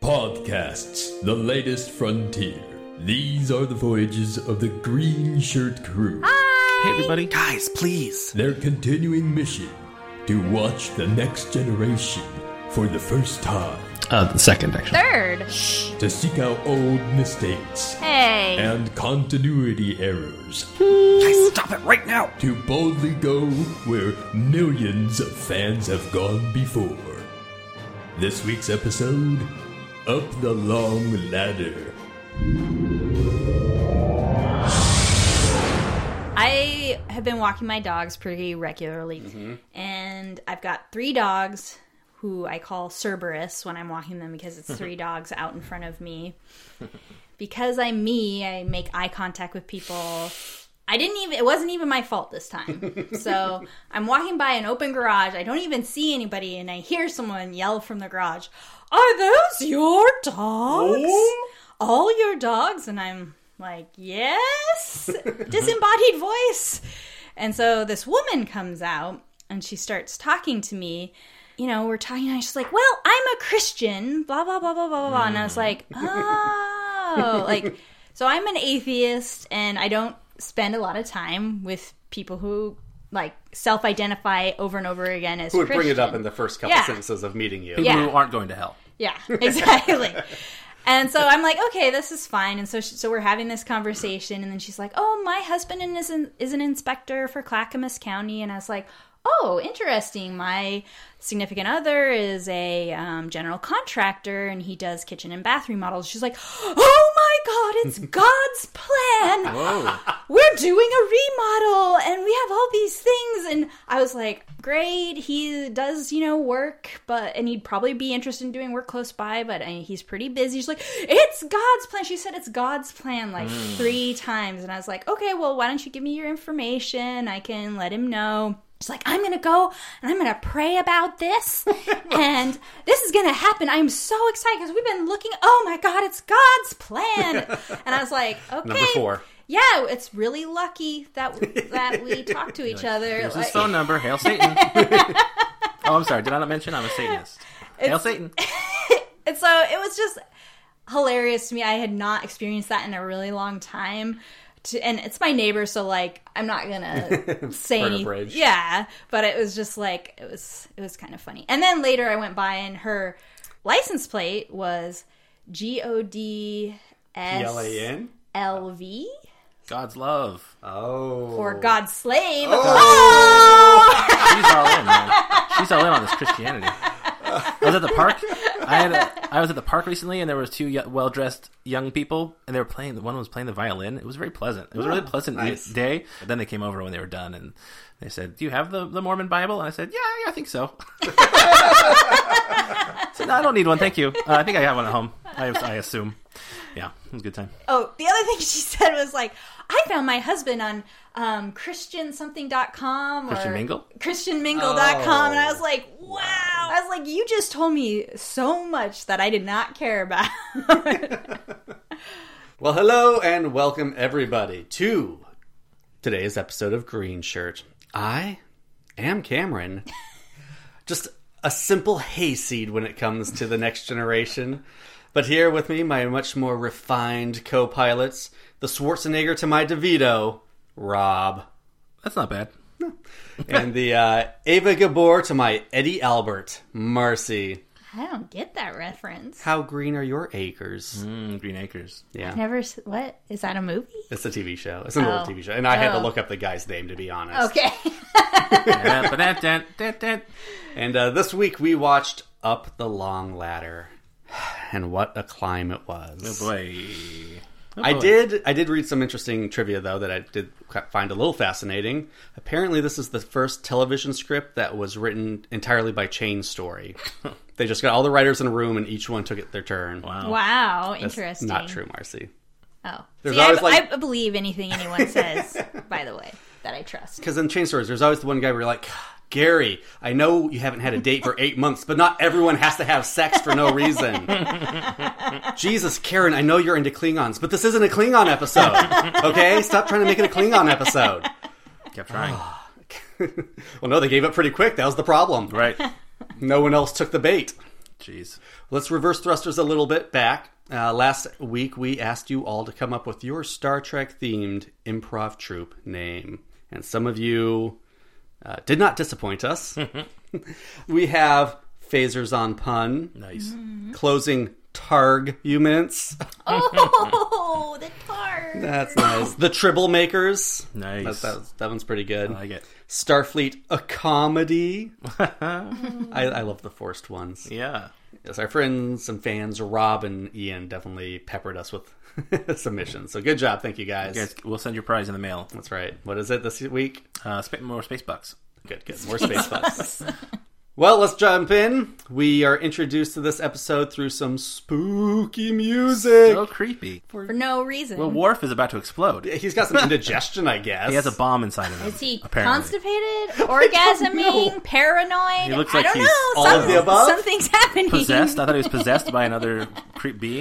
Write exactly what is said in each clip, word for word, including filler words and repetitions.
Podcasts, the latest frontier. These are the voyages of the Green Shirt Crew. Hi! Hey, everybody. Guys, please. Their continuing mission to watch the next generation for the first time. Uh, the second, actually. Third. To seek out old mistakes. Hey. And continuity errors. Guys, stop it right now. To boldly go where millions of fans have gone before. This week's episode, Up the Long Ladder. I have been walking my dogs pretty regularly, mm-hmm. and I've got three dogs who I call Cerberus when I'm walking them because it's three dogs out in front of me. Because I'm me, I make eye contact with people. I didn't even, it wasn't even my fault this time. So I'm walking by an open garage. I don't even see anybody, and I hear someone yell from the garage, "Are those your dogs? Oh? All your dogs?" And I'm like, yes, disembodied voice. And so this woman comes out and she starts talking to me. You know, we're talking and she's like, "Well, I'm a Christian, blah, blah, blah, blah, blah, blah." And I was like, oh, like, so I'm an atheist and I don't spend a lot of time with people who like self-identify over and over again as Who would Christian. bring it up in the first couple Yeah. sentences of meeting you. People Yeah. who aren't going to hell. Yeah, exactly. And so I'm like, okay, this is fine. And so she, so we're having this conversation, and then she's like, "Oh, my husband is an, is an inspector for Clackamas County." And I was like, "Oh, interesting. My significant other is a um, general contractor, and he does kitchen and bath remodels." She's like, "Oh my God, it's God's plan. Whoa. We're doing a remodel, and we have all these things." And I was like, "Great. He does, you know, work, but and he'd probably be interested in doing work close by, but I mean, he's pretty busy." She's like, "It's God's plan." She said, "It's God's plan," like mm. three times. And I was like, "Okay, well, why don't you give me your information? I can let him know." She's like, "I'm going to go and I'm going to pray about this and this is going to happen. I'm so excited because we've been looking. Oh my God, it's God's plan." And I was like, okay. Number four. Yeah, it's really lucky that that we talk to each other. Here's like, his phone number. Hail Satan. Oh, I'm sorry. Did I not mention I'm a Satanist? Hail Satan. And so it was just hilarious to me. I had not experienced that in a really long time. To, and it's my neighbor, so like I'm not gonna say Burn a anything. bridge. Yeah, but it was just like it was it was kind of funny. And then later I went by and her license plate was G O D S P L A N L V God's love. Oh. or God's slave. Oh. Oh! She's all in, man. She's all in on this Christianity. I was at the park. I had a, I was at the park recently, and there was two y- well-dressed young people, and they were playing. One was playing the violin. It was very pleasant. It was a really pleasant nice. day. But then they came over when they were done, and they said, "Do you have the, the Mormon Bible?" And I said, "Yeah, yeah, I think so." I said, "No, I don't need one, thank you. Uh, I think I have one at home. I, I assume." Yeah, it was a good time. Oh, the other thing she said was like, "I found my husband on um, Christian something dot com or Christian Mingle? Christian Mingle dot com," Oh. and I was like, wow. I was like, you just told me so much that I did not care about. Well, hello and welcome everybody to today's episode of Green Shirt. I am Cameron. Just a simple hayseed when it comes to the next generation. But here with me, my much more refined co-pilots, the Schwarzenegger to my DeVito, Rob. That's not bad. And the uh, Ava Gabor to my Eddie Albert, Marcy. I don't get that reference. How green are your acres? Mm, Green Acres. Yeah. Never. s- What is that? A movie? It's a T V show. It's an Oh. old T V show. And I had to Oh. look up the guy's name, to be honest. Okay. Yeah, ba-da-da-da-da. And uh, this week we watched Up the Long Ladder. And what a climb it was. Oh boy. Oh, I boy. did I did read some interesting trivia, though, that I did find a little fascinating. Apparently, this is the first television script that was written entirely by chain story. They just got all the writers in a room, and each one took it their turn. Wow. Wow. That's Interesting. not true, Marcy. Oh. There's See, I, always, like- I believe anything anyone says, by the way, that I trust. Because in chain stories, there's always the one guy where you're like, Gary, I know you haven't had a date for eight months, but not everyone has to have sex for no reason. Jesus, Karen, I know you're into Klingons, but this isn't a Klingon episode. Okay? Stop trying to make it a Klingon episode. Kept trying. Well, no, they gave up pretty quick. That was the problem. Right. No one else took the bait. Jeez. Let's reverse thrusters a little bit back. Uh, last week, we asked you all to come up with your Star Trek-themed improv troupe name. And some of you uh, did not disappoint us. We have Phasers on Pun. Nice. Closing Targuments. Oh, the tar. That's nice. The Tribble Makers. Nice. That, that, that one's pretty good. I like it. Starfleet A Comedy. I, I love the forced ones. Yeah. Yes, our friends and fans, Rob and Ian, definitely peppered us with submissions. So good job. Thank you, guys. You guys, we'll send your prize in the mail. That's right. What is it this week? Uh, spa- more space bucks. Good, good. More space bucks. Well, let's jump in. We are introduced to this episode through some spooky music. So creepy. For no reason. Well, Worf is about to explode. He's got some indigestion, I guess. He has a bomb inside of him. Is he apparently. constipated, orgasming, know. paranoid? He looks I like don't he's know. all Some- of the above? Something's happening. Possessed? I thought he was possessed by another creep being.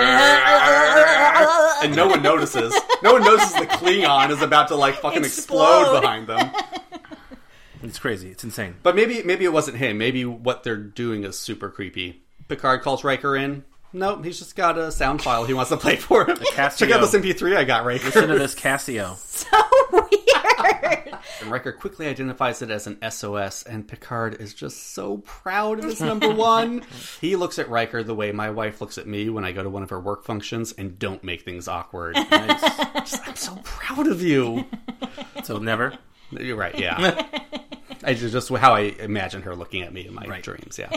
And no one notices. No one notices the Klingon is about to, like, fucking explode, Explode. behind them. It's crazy. It's insane. But maybe maybe it wasn't him. Maybe what they're doing is super creepy. Picard calls Riker in. Nope, he's just got a sound file he wants to play for him. Casio. Check out this M P three I got, Riker. Listen to this Casio. So weird. And Riker quickly identifies it as an S O S, and Picard is just so proud of his number one. He looks at Riker the way my wife looks at me when I go to one of her work functions and don't make things awkward. Nice. Just, I'm so proud of you. So never. You're right, yeah. I just, just how I imagine her looking at me in my Right. dreams, yeah.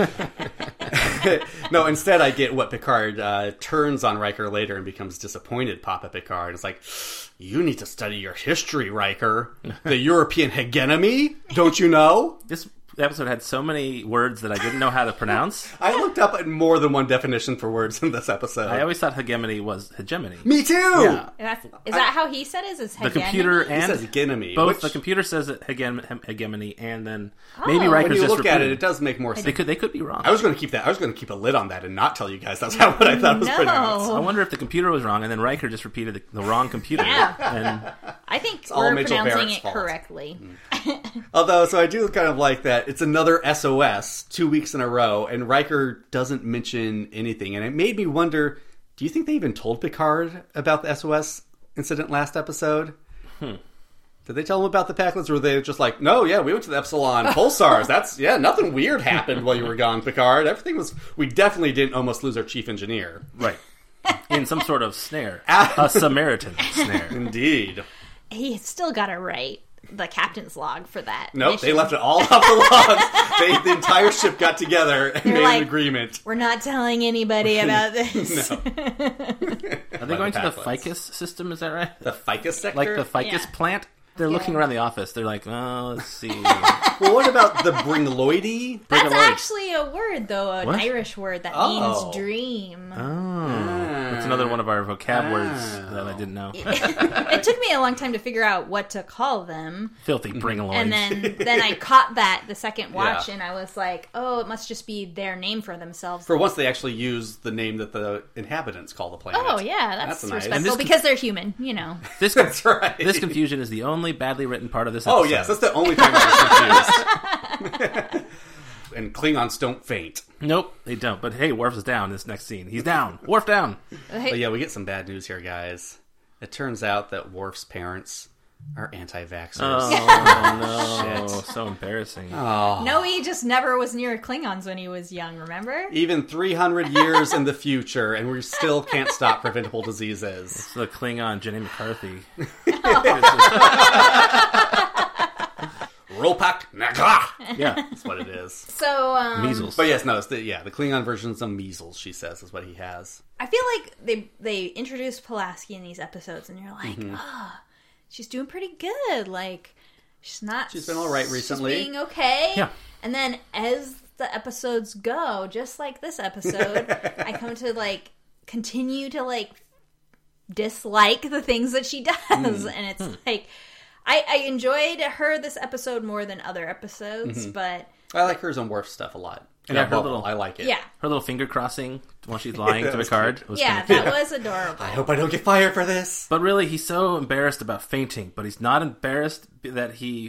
No, instead I get what Picard uh, turns on Riker later and becomes disappointed, Papa Picard. It's like, you need to study your history, Riker. The European hegemony, don't you know? This episode had so many words that I didn't know how to pronounce. I looked up at more than one definition for words in this episode. I always thought hegemony was hegemony. Me too! Yeah. That's, is that how he said it? Is The computer He and says hegemony. both which, the computer says it hegem- hem- hegemony, and then maybe Oh. Riker's when you just look at it, repeating. it does make more sense. They could they could be wrong. I was going to keep that. I was going to keep a lid on that and not tell you guys that's how what I thought it was No. pronounced. I wonder if the computer was wrong, and then Riker just repeated the, the wrong computer. Yeah. And I think all we're Mitchell pronouncing Barrett's it fault. correctly. Although, so I do kind of like that. It's another S O S two weeks in a row, and Riker doesn't mention anything. And it made me wonder, do you think they even told Picard about the S O S incident last episode? Hmm. Did they tell him about the Packlets, or were they just like, no, yeah, we went to the Epsilon Pulsars. That's, yeah, nothing weird happened while you were gone, Picard. Everything was, we definitely didn't almost lose our chief engineer. right. In some sort of snare. A Samaritan snare. Indeed. He still got to write the captain's log for that. Nope, they mission. left it all off the logs. They, the entire ship got together and They're made like, an agreement. We're not telling anybody about this. No. Are they going to the Packlets. ficus system? Is that right? The ficus sector? Like the ficus Yeah. plant? They're Yeah. looking around the office. They're like, oh, let's see. Well, what about the Bringloidy? That's Brigaloid. actually a word, though, an What? Irish word that Oh. means dream. Oh. It's another one of our vocab words that I didn't know. It took me a long time to figure out what to call them. Filthy bringaloids. And then, then I caught that the second watch, Yeah. and I was like, "Oh, it must just be their name for themselves." For once, they actually use the name that the inhabitants call the planet. oh yeah, that's, That's nice. respectful And this- because they're human, you know. this, That's right. this confusion is the only badly written part of this episode. Oh, yes, that's the only time I was confused. And Klingons don't faint. Nope, they don't. But hey, Worf is down this next scene. He's down. Worf down. Hey, But yeah, we get some bad news here, guys. It turns out that Worf's parents are anti-vaxxers. Oh, no. Shit. So embarrassing. Oh. no, he just never was near Klingons when he was young. Remember? Even three hundred years in the future, and we still can't stop preventable diseases. It's the Klingon Jenny McCarthy. Ropak Naga! Yeah. That's what it is. So, um, Measles. But yes, no, it's the, yeah, the Klingon version's of measles, she says, is what he has. I feel like they they introduced Pulaski in these episodes, and you're like, Mm-hmm. ah, she's doing pretty good. Like, she's not. She's been all right recently. She's being okay. Yeah. And then as the episodes go, just like this episode, I come to like continue to like dislike the things that she does, Hmm. and it's like I, I enjoyed her this episode more than other episodes, Mm-hmm. but I like hers on Worf stuff a lot. And Yeah, yeah, her bubble, little- I like it. yeah, Her little finger crossing while she's lying Yeah, to that was Picard. cute. Was yeah, kinda that cute. was adorable. I hope I don't get fired for this. But really, he's so embarrassed about fainting, but he's not embarrassed that he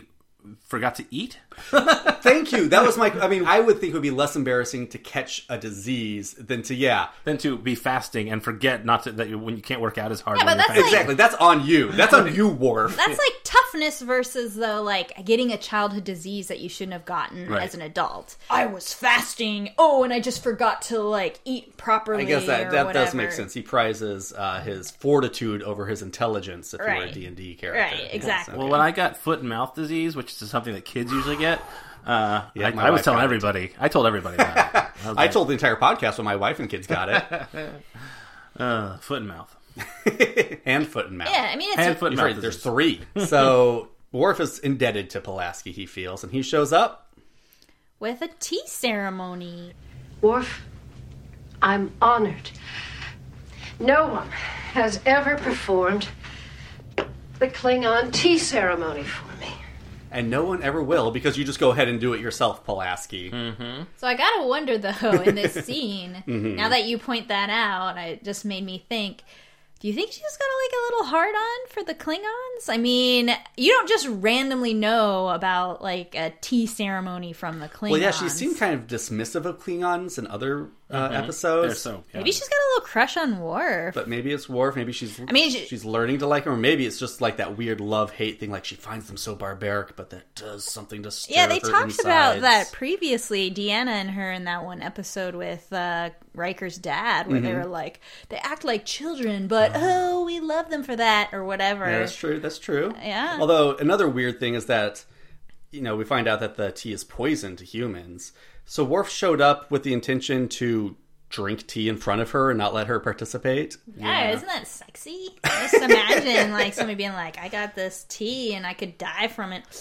forgot to eat. Thank you. That was my. I mean, I would think it would be less embarrassing to catch a disease than to yeah. Than to be fasting and forget not to that you, when you can't work out as hard. Yeah, when but you're that's fasting. Exactly. That's on you. That's on you, Worf. That's like toughness versus though like getting a childhood disease that you shouldn't have gotten Right. as an adult. I was fasting. Oh, and I just forgot to like eat properly. I guess that or that whatever. does make sense. He prizes uh, his fortitude over his intelligence. If you were a Right. D and D character, Right, exactly. Well, when I got foot and mouth disease, which is something that kids usually get, uh, Yeah, I, my I was wife telling got it. everybody. I told everybody that. I, was I like, told the entire podcast when my wife and kids got it, uh, foot and mouth. and foot and mouth. Yeah, I mean it's Hand, a- foot, and You're mouth right, there's disease. three. So Worf is indebted to Pulaski, he feels, and he shows up. with a tea ceremony. Worf, I'm honored. No one has ever performed the Klingon tea ceremony for me. And no one ever will, because you just go ahead and do it yourself, Pulaski. So I gotta wonder though in this scene. Mm-hmm. Now that you point that out, it just made me think. Do you think she's got like a little hard on for the Klingons? I mean, you don't just randomly know about like a tea ceremony from the Klingons. Well, yeah, she seemed kind of dismissive of Klingons in other uh, episodes. They're so, yeah. Maybe she's got a little crush on Worf. But maybe it's Worf. Maybe she's. I mean, she- she's learning to like him, or maybe it's just like that weird love-hate thing. Like she finds them so barbaric, but that does something to stir Yeah, they her talked about insides. that previously, Deanna and her in that one episode with uh, Riker's dad, where Mm-hmm. they were like, they act like children, but oh, we love them for that, or whatever. Yeah, that's true. That's true. Yeah. Although another weird thing is that, you know, we find out that the tea is poison to humans. So Worf showed up with the intention to drink tea in front of her and not let her participate. Yeah, isn't that sexy? Just imagine like somebody being like, I got this tea and I could die from it.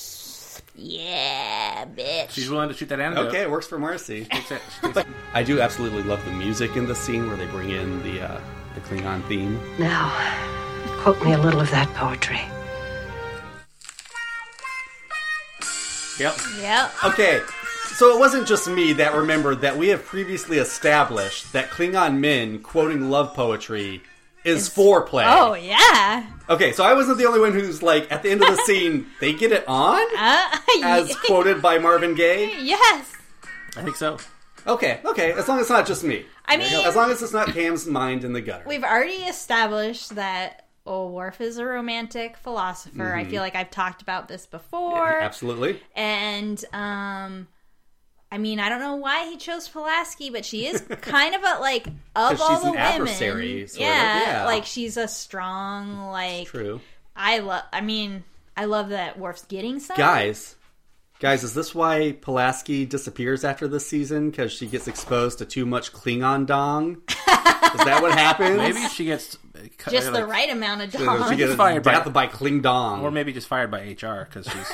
Yeah, bitch. She's willing to shoot that antidote. Okay, it works for Marcy. She takes it- she takes it. I do absolutely love the music in the scene where they bring in the uh, the Klingon theme. Now, quote me a little of that poetry. Yep. Yep. Okay, so it wasn't just me that remembered that we have previously established that Klingon men quoting love poetry is foreplay. Oh, yeah. Okay, so I wasn't the only one who's like, at the end of the scene, they get it on? Uh, As quoted by Marvin Gaye? yes. I think so. Okay, okay, as long as it's not just me. I mean, As long as it's not Cam's mind in the gutter. we've already established that oh, Worf is a romantic philosopher. I feel like I've talked about this before. Absolutely. And, um... I mean, I don't know why he chose Pulaski, but she is kind of a, like, of 'Cause all she's the an women. adversary, sort of, yeah, yeah. like, she's a strong, like... True. I love, I mean, I love that Worf's getting some. Guys, guys, is this why Pulaski disappears after this season? Because she gets exposed to too much Klingon dong? Is that what happens? Maybe she gets uh, cu- Just the like- right amount of She dong. gets fired by- death by Klingdong. or maybe just fired by H R because she's.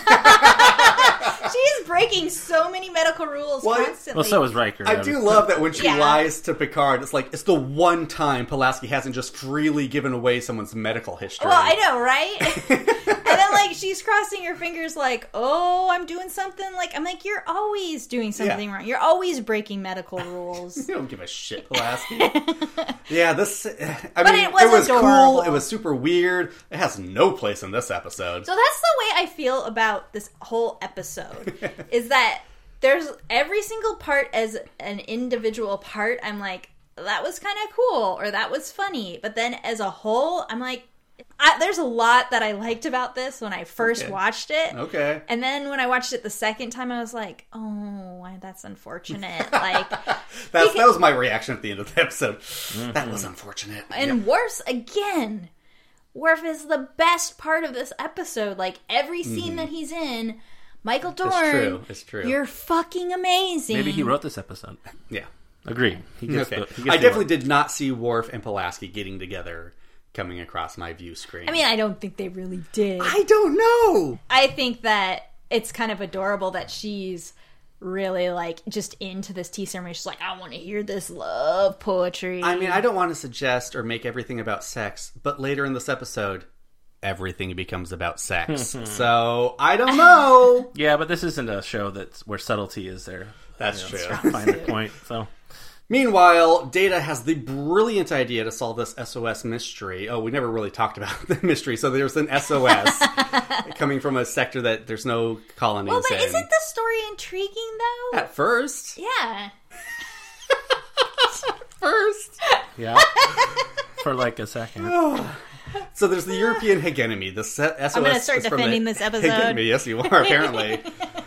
She's breaking so many medical rules What? constantly. Well, so is Riker. I do love that when she Yeah. lies to Picard, it's like, it's the one time Pulaski hasn't just freely given away someone's medical history. Well, I know, right? And then, like, she's crossing her fingers like, oh, I'm doing something. Like, I'm like, you're always doing something Yeah. wrong. You're always breaking medical rules. You don't give a shit, Pulaski. Yeah, this. I But mean, it was was adorable. cool. It was super weird. It has no place in this episode. So that's the way I feel about this whole episode. Is that there's every single part as an individual part, I'm like, that was kind of cool, or that was funny. But then as a whole, I'm like, I, there's a lot that I liked about this when I first Okay. watched it. Okay. And then when I watched it the second time, I was like, oh, why, that's unfortunate. Like, That's, Because- that was my reaction at the end of the episode. That was unfortunate. and Yeah. worse again, Worf is the best part of this episode. Like, every scene that he's in, Michael Dorn, Mm-hmm. true, it's true. you're fucking amazing. Maybe he wrote this episode. Yeah. Agreed. He gets Okay. the, he gets I the definitely award. did not see Worf and Pulaski getting together coming across my view screen. I mean, I don't think they really did. I don't know. I think that it's kind of adorable that she's really, like, just into this tea ceremony. She's like, I want to hear this love poetry. I mean, I don't want to suggest or make everything about sex, but later in this episode, everything becomes about sex. So, I don't know. Yeah, but this isn't a show that's where subtlety is there. That's you know, true. Find the point. So Meanwhile, Data has the brilliant idea to solve this S O S mystery. Oh, we never really talked about the mystery. So there's an S O S coming from a sector that there's no colonies Well, but in. isn't the story intriguing, though? At first. Yeah. First. Yeah. For like a second. So there's the European hegemony. The S O S I'm gonna start is from defending the this episode. hegemony. Yes, you are, apparently.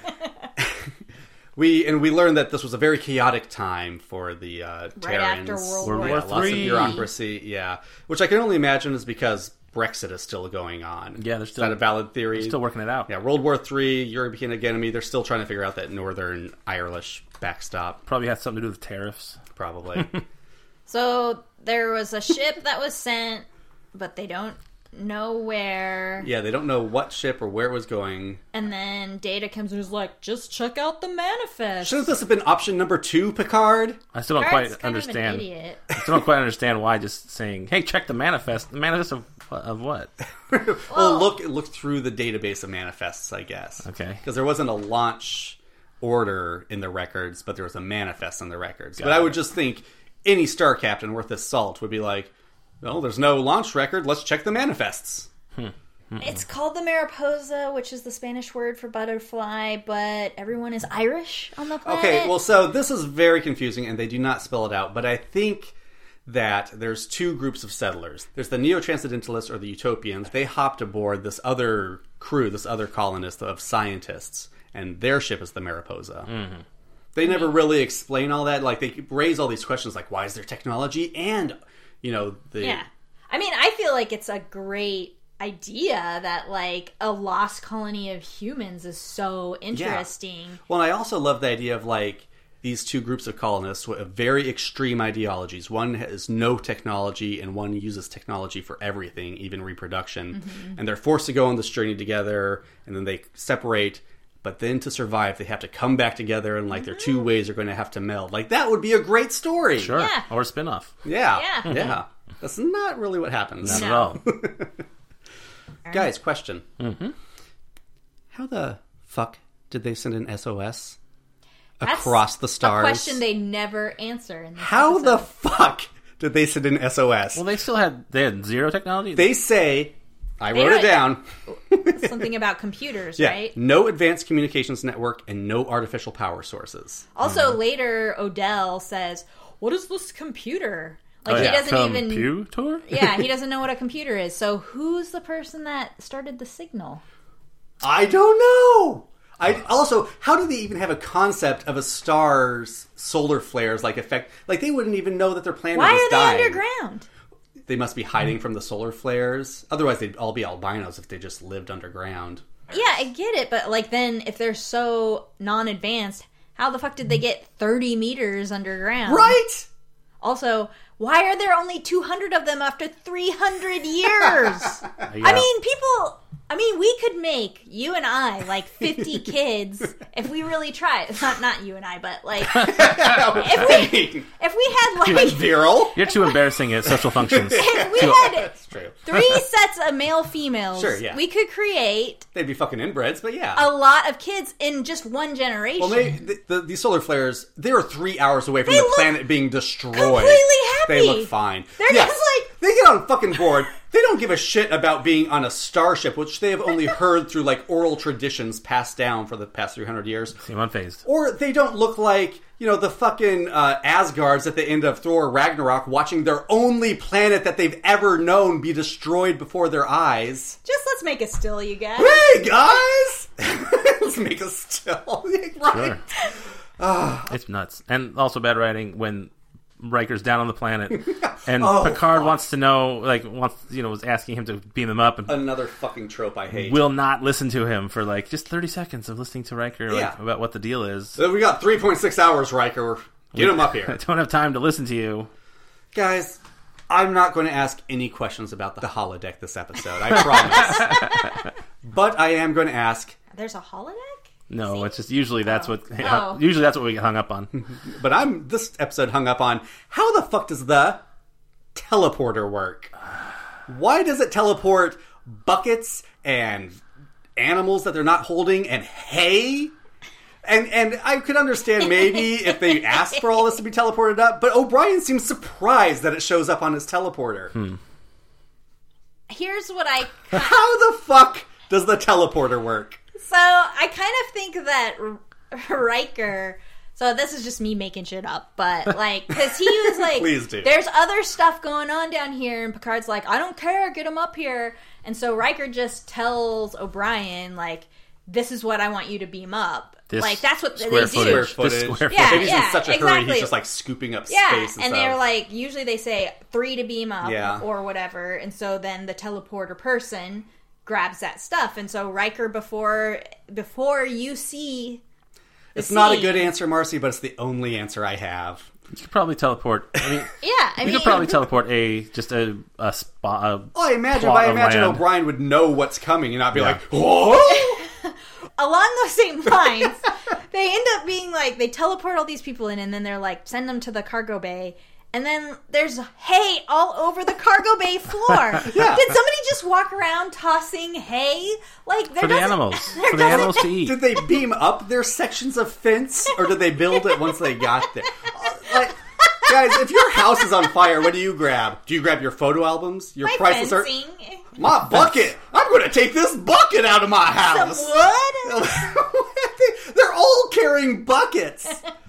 We and we learned that this was a very chaotic time for the uh, Right after Terrans. World World War War Yeah, lots of Three. bureaucracy. Yeah, which I can only imagine is because Brexit is still going on. Yeah, they're Is still- that a valid theory? Still working it out. Yeah, World War Three, European hegemony. They're still trying to figure out that Northern Irish backstop. Probably has something to do with tariffs. Probably. So there was a ship that was sent, but they don't know where. Yeah, they don't know what ship or where it was going. And then Data comes and is like, just check out the manifest. Shouldn't this have been option number two, Picard? I still don't Picard's quite kind of an understand. idiot. I still don't quite understand why just saying, "Hey, check the manifest." The manifest of of what? Well, look look through the database of manifests, I guess. Okay. Because there wasn't a launch order in the records, but there was a manifest in the records. Got but I it. would just think any star captain worth his salt would be like, well, there's no launch record. Let's check the manifests. It's called the Mariposa, which is the Spanish word for butterfly, but everyone is Irish on the planet. Okay, well, so this is very confusing, and they do not spell it out. But I think that there's two groups of settlers. There's the neo-transcendentalists or the utopians. They hopped aboard this other crew, this other colonist of scientists, and their ship is the Mariposa. Mm-hmm. They never really explain all that. Like, they raise all these questions like, why is there technology? And, you know, the... Yeah. I mean, I feel like it's a great idea that, like, a lost colony of humans is so interesting. Well, and I also love the idea of, like, these two groups of colonists with very extreme ideologies. One has no technology, and one uses technology for everything, even reproduction. Mm-hmm. And they're forced to go on this journey together, and then they separate. But then to survive, they have to come back together, and, like, their two ways are going to have to meld. Like, that would be a great story. Sure. Yeah. Or a spin-off. Yeah. Yeah. Yeah. That's not really what happens. Not No. at all. Guys, question. Mm-hmm. How the fuck did they send an S O S That's across the stars? A question they never answer in this How episode. the fuck did they send an S O S? Well, they still had they had zero technology. They say, I They wrote it don't- down. Something about computers, Yeah, right? no advanced communications network and no artificial power sources. Also, Mm-hmm. later, Odell says, what is this computer? Like, Oh, he yeah. doesn't even... Computer? Yeah, he doesn't know what a computer is. So who's the person that started the signal? I don't know. I also, how do they even have a concept of a star's solar flares like affect? Like, they wouldn't even know that their planet Why is are they dying. underground? They must be hiding from the solar flares. Otherwise, they'd all be albinos if they just lived underground. Yeah, I get it, but like then if they're so non-advanced, how the fuck did they get thirty meters underground? Right? Also, why are there only two hundred of them after three hundred years? Yeah. I mean, people... I mean, we could make, you and I, like, fifty kids if we really tried. Not not you and I, but, like, if we, if we had, That's like, virile. You're too embarrassing at social functions. if we Too- had It's true. three sets of male-females, Sure, yeah. we could create They'd be fucking inbreds, but yeah. a lot of kids in just one generation. Well, maybe the, the, these solar flares, they are three hours away from They the look planet being destroyed. completely happy. They look fine. They're Yes, just like... they get on fucking board. They don't give a shit about being on a starship, which they have only heard through, like, oral traditions passed down for the past three hundred years. Seem unfazed. Or they don't look like, you know, the fucking uh, Asgards at the end of Thor Ragnarok watching their only planet that they've ever known be destroyed before their eyes. Just let's make a still, you guys. Hey, guys! Let's make a still. Right? Sure. It's nuts. And also bad writing when Riker's down on the planet and Oh, Picard fuck. wants to know, like, wants, you know, was asking him to beam them up and Another fucking trope I hate. will not listen to him for, like, just thirty seconds of listening to Riker, like, Yeah. about what the deal is. So we got three point six hours, Riker. Get him up I here. don't have time to listen to you. Guys, I'm not going to ask any questions about the holodeck this episode. I promise. But I am going to ask, There's a holodeck? No, it's just usually that's what Oh. usually that's what we get hung up on. but I'm this episode hung up on, how the fuck does the teleporter work? Why does it teleport buckets and animals that they're not holding and hay? And and I could understand maybe if they asked for all this to be teleported up, but O'Brien seems surprised that it shows up on his teleporter. Hmm. Here's what I... How the fuck does the teleporter work? So, I kind of think that R- Riker... So, this is just me making shit up, but, like, because he was like... Please do. There's other stuff going on down here, and Picard's like, I don't care, get him up here. And so Riker just tells O'Brien, like, this is what I want you to beam up. This like, that's what they square do. footage. Square footage. This square Yeah, Maybe he's yeah, in such a hurry, exactly. he's just, like, scooping up Yeah, space and, and stuff. they're like, usually they say three to beam up Yeah. or whatever, and so then the teleporter person grabs that stuff, and so Riker, before before you see the It's not a scene- good answer, Marcy, but it's the only answer I have. You could probably teleport. I mean, Yeah, I you mean, could probably teleport a just a a spot. A Oh, I imagine, plot but I of imagine land. O'Brien would know what's coming and not be Yeah. like, whoa! along those same lines, they end up being like, they teleport all these people in, and then they're like, send them to the cargo bay. And then there's hay all over the cargo bay floor. Yeah. Did somebody just walk around tossing hay? Like there for the doesn't- animals, there for the doesn't- animals to eat. Did they beam up their sections of fence, or did they build it once they got there? Uh, like, guys, if your house is on fire, what do you grab? Do you grab your photo albums? Your My priceless art? fencing, My bucket! I'm going to take this bucket out of my some house! wood, They're all carrying buckets!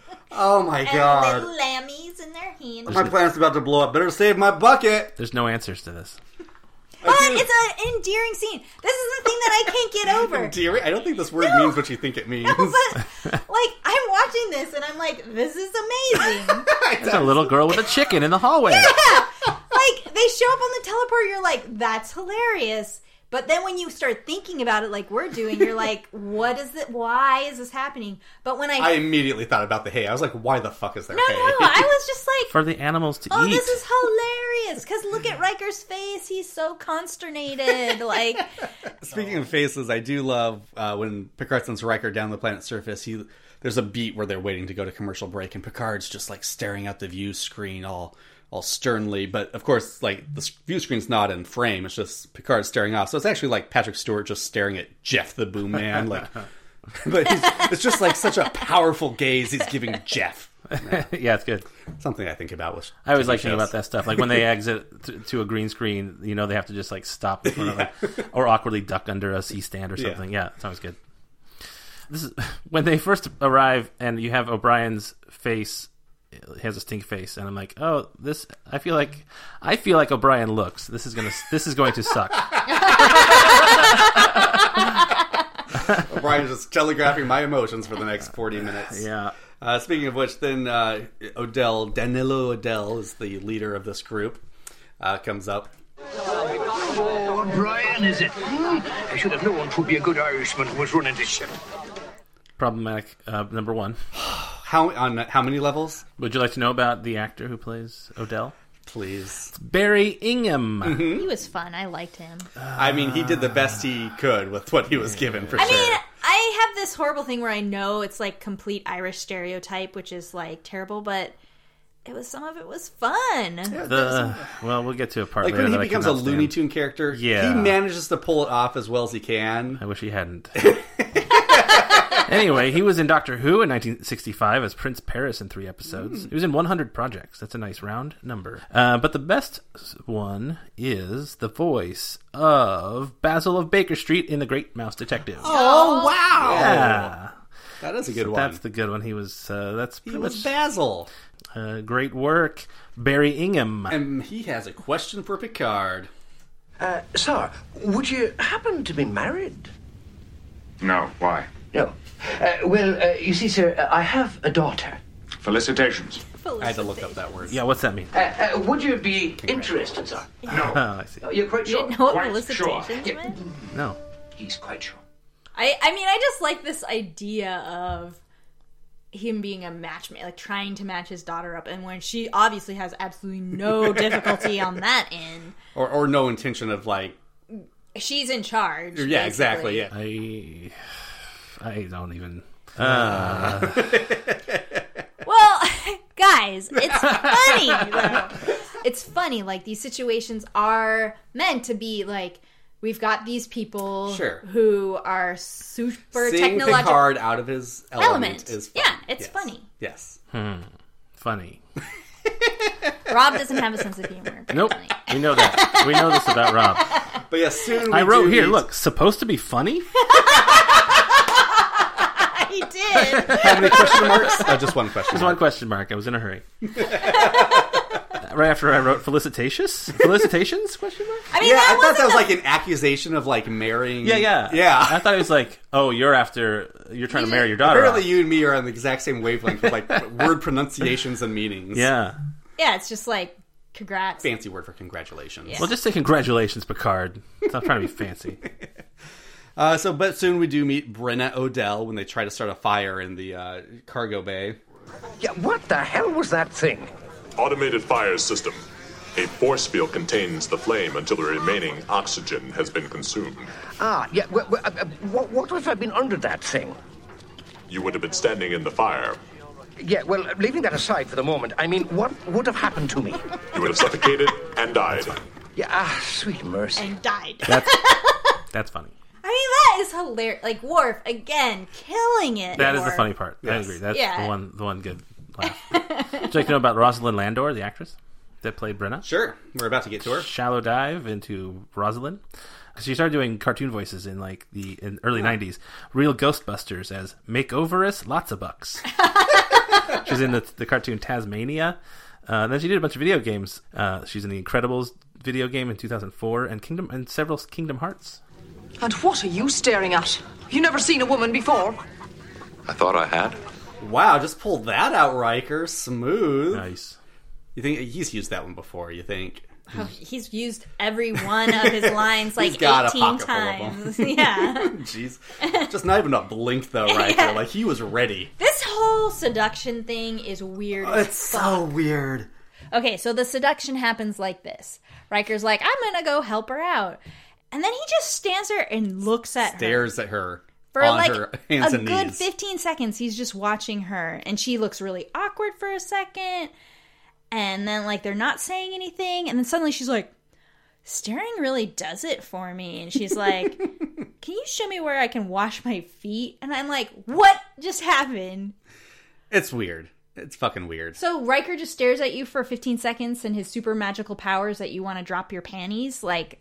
Oh my and god. little lammies in their hands. My planet's about to blow up. Better save my bucket! There's no answers to this. But it's an endearing scene. This is the thing that I can't get over. Dear, I don't think this word No. means what you think it means. No, but like I'm watching this and I'm like, this is amazing. There's a little girl with a chicken in the hallway. Yeah, like they show up on the teleporter. You're like, that's hilarious. But then when you start thinking about it, like we're doing, you're like, what is it? Why is this happening? But when I, I immediately thought about the hay. I was like, why the fuck is there no, hay? no, I was just like, For the animals to oh, eat. this is hilarious. Because look at Riker's face; he's so consternated. Like, Speaking of faces, I do love uh, when Picard sends Riker down the planet's surface. He there's a beat where they're waiting to go to commercial break, and Picard's just like staring out the view screen, all all sternly. But of course, like the view screen's not in frame; it's just Picard staring off. So it's actually like Patrick Stewart just staring at Jeff the Boom Man. Like, but he's, it's just like such a powerful gaze he's giving Jeff. Yeah, it's good. Something I think about with I always T V like thinking shows. about that stuff. Like when they exit to, to a green screen, you know, they have to just like stop in front of it or awkwardly duck under a C stand or Yeah. something. Yeah, it's always good. This is when they first arrive and you have O'Brien's face. He has a stink face, and I'm like, oh, this. I feel like I feel like O'Brien looks. This is gonna. This is going to suck. O'Brien's just telegraphing my emotions for the next forty minutes. Yeah. Uh, speaking of which, then uh, Odell, Danilo Odell is the leader of this group, uh, comes up. Oh, Brian, is it? Hmm? I should have known 'twould be a good Irishman who was running this ship. Problematic. Uh, number one. How on how many levels? Would you like to know about the actor who plays Odell? Please. Barry Ingham. he was fun. I liked him. I mean, he did the best he could with what he was given, for I sure. mean, I have this horrible thing where I know it's like complete Irish stereotype, which is like terrible, but it was some of it was fun. The well, we'll get to a part like later when he that I becomes a cannot stand. Looney Tune character, Yeah. he manages to pull it off as well as he can. I wish he hadn't. Anyway, he was in Doctor Who in nineteen sixty-five as Prince Paris in three episodes. Mm. He was in one hundred projects. That's a nice round number. Uh, but the best one is the voice of Basil of Baker Street in The Great Mouse Detective. Oh, wow! Yeah. That is a good one. That's the good one. He was. Uh, that's he pretty was much Basil. uh, great work. Barry Ingham. And he has a question for Picard. Uh, sir, would you happen to be married? No, why? No. Uh, well, uh, you see, sir, uh, I have a daughter. Felicitations. I had to look up that word. Yeah, what's that mean? Uh, uh, would you be interested, sir? Oh, I see. Oh, you're quite You sure? didn't know what Quite felicitations sure. meant? No. He's quite sure. I, I mean, I just like this idea of him being a matchmaker, like trying to match his daughter up, and when she obviously has absolutely no difficulty on that end, Or, or no intention of, like... she's in charge. Yeah, exactly, basically. yeah. I. I don't even. Well, guys, it's funny though. It's funny. Like these situations are meant to be like we've got these people Sure. who are super Seeing technological. Picard out of his element, Element. is fun. Yeah, it's Yes. funny. Yes. Funny. Rob doesn't have a sense of humor. Nope. Apparently. We know that. We know this about Rob. But yeah, soon we I wrote do here, meet- look, supposed to be funny? He did. How many question marks? Uh, just one question There's mark. one question mark. I was in a hurry. Right after I wrote felicitations? Felicitations? Question mark? I mean, Yeah, that I thought wasn't that was the- like an accusation of like marrying. Yeah, yeah. Yeah. I thought it was like, oh, you're after, you're trying to marry your daughter. Apparently off. you and me are on the exact same wavelength with like word pronunciations and meanings. Yeah. Yeah, it's just like, congrats. Fancy word for congratulations. Yeah. Well, just say congratulations, Picard. Stop trying to be fancy. Uh, so, but soon we do meet Brenna Odell when they try to start a fire in the uh, cargo bay. Yeah, what the hell was that thing? Automated fire system. A force field contains the flame until the remaining oxygen has been consumed. Ah, yeah, well, well, uh, uh, what, what if I'd been under that thing? You would have been standing in the fire. Yeah, well, leaving that aside for the moment, I mean, what would have happened to me? You would have suffocated and died. Yeah, ah, sweet mercy. And died. That's, that's funny. I mean, that is hilarious. Like, Worf, again, killing it. That is the Worf. funny part. I Yes. agree. That's Yeah. the one the one good laugh. Would you like to know about Rosalind Landor, the actress that played Brenna? Sure, we're about to get to her. Shallow dive into Rosalind. She started doing cartoon voices in like the in early nineties. Real Ghostbusters as Makeoverus Lots of Bucks. She's in the, the cartoon Tasmania. Uh, then she did a bunch of video games. Uh, she's in the Incredibles video game in two thousand four and Kingdom and several Kingdom Hearts. And what are you staring at? You never seen a woman before? I thought I had. Wow, just pull that out, Riker. Smooth. Nice. You think he's used that one before? You think? Oh, he's used every one of his lines like He's got a eighteen pocket full of times. them. Yeah. Jeez, just not even a blink though, Riker. Yeah. Like he was ready. This whole seduction thing is weird. as It's fuck. so weird. Okay, so the seduction happens like this. Riker's like, I'm gonna go help her out. And then he just stands there and looks at her. Stares at her For on like her hands a and good knees. fifteen seconds, he's just watching her. And she looks really awkward for a second. And then, like, they're not saying anything. And then suddenly she's like, staring really does it for me. And she's like, can you show me where I can wash my feet? And I'm like, what just happened? It's weird. It's fucking weird. So Riker just stares at you for fifteen seconds and his super magical powers that you want to drop your panties? Like...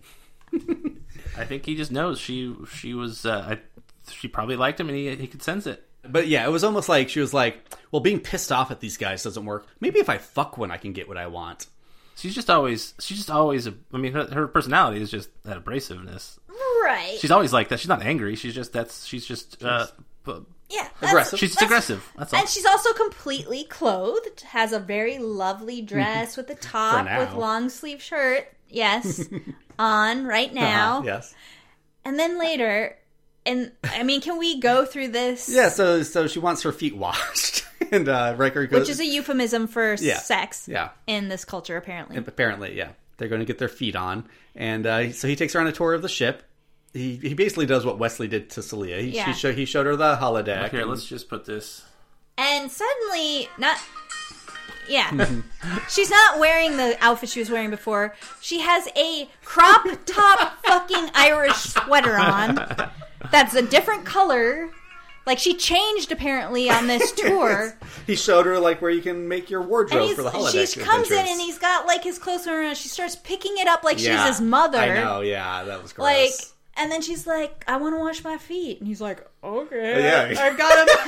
I think he just knows she she was uh, I, she probably liked him and he he could sense it. But yeah, it was almost like she was like, well, being pissed off at these guys doesn't work. Maybe if I fuck one, I can get what I want. She's just always she's just always a, I mean her, her personality is just that abrasiveness. Right. She's always like that. She's not angry. She's just that's she's just uh, yeah, aggressive. She's just that's- aggressive. That's all. And she's also completely clothed, has a very lovely dress with a top now. with long sleeve shirt. Yes, on right now. Uh-huh, yes. And then later, and I mean, can we go through this? Yeah. So so she wants her feet washed, and uh, Riker goes, Which is a euphemism for Yeah. sex. Yeah. In this culture, apparently. apparently, yeah, they're going to get their feet on, and uh, so he takes her on a tour of the ship. He he basically does what Wesley did to Celia. He Yeah. he, show, he showed her the holodeck. Here, and- let's just put this. And suddenly, not. Yeah. She's not wearing the outfit she was wearing before. She has a crop top fucking Irish sweater on that's a different color. Like, she changed, apparently, on this tour. He showed her like where you can make your And wardrobe he's, for the holodeck. she comes in adventures. and he's got, like, his clothes on her, and she starts picking it up like Yeah, she's his mother. I know, yeah, that was gross. Like, and then she's like, I want to wash my feet. And he's like, okay. Yeah. I got him.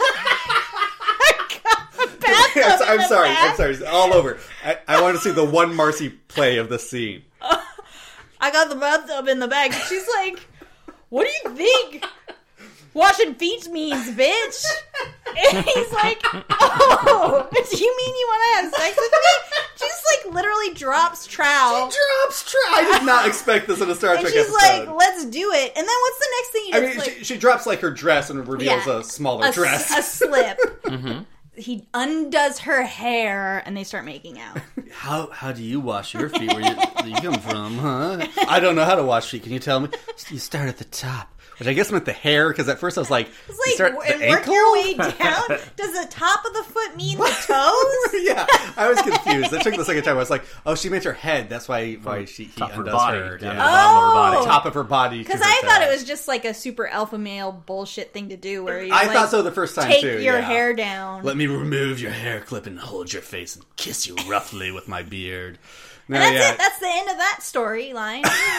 I'm, so- I'm sorry, I'm sorry, it's all over. I, I want to see the one Marcy play of the scene. I got the bathtub in the bag. And she's like, what do you think washing feet means, bitch? And he's like, oh, do you mean you want to have sex with me? She just, like, literally drops trowel. She drops trowel. I did not expect this in a Star And Trek she's episode. like, let's do it. And then what's the next thing he I does? mean, like, she, she drops like her dress and reveals Yeah. a smaller a, dress. a slip. He undoes her hair, and they start making out. How how do you wash your feet? Where you, where you come from, huh? I don't know how to wash feet. Can you tell me? You start at the top. Which I guess meant the hair, because at first I was like, It's you start like, at the work ankle? your way down? Does the top of the foot mean the toes? Yeah, I was confused. I took the second time. I was like, oh, she meant her head. That's why why she he Top of her undoes body, her. down Yeah. to the bottom of her body. Oh. Top of her body. Because to her I thought it toes. was just like a super alpha male bullshit thing to do where you I like, thought so the first time, take too, your yeah. hair down. Let me remove your hair clip and hold your face and kiss you roughly with my beard. No, and that's yeah. it. That's the end of that storyline.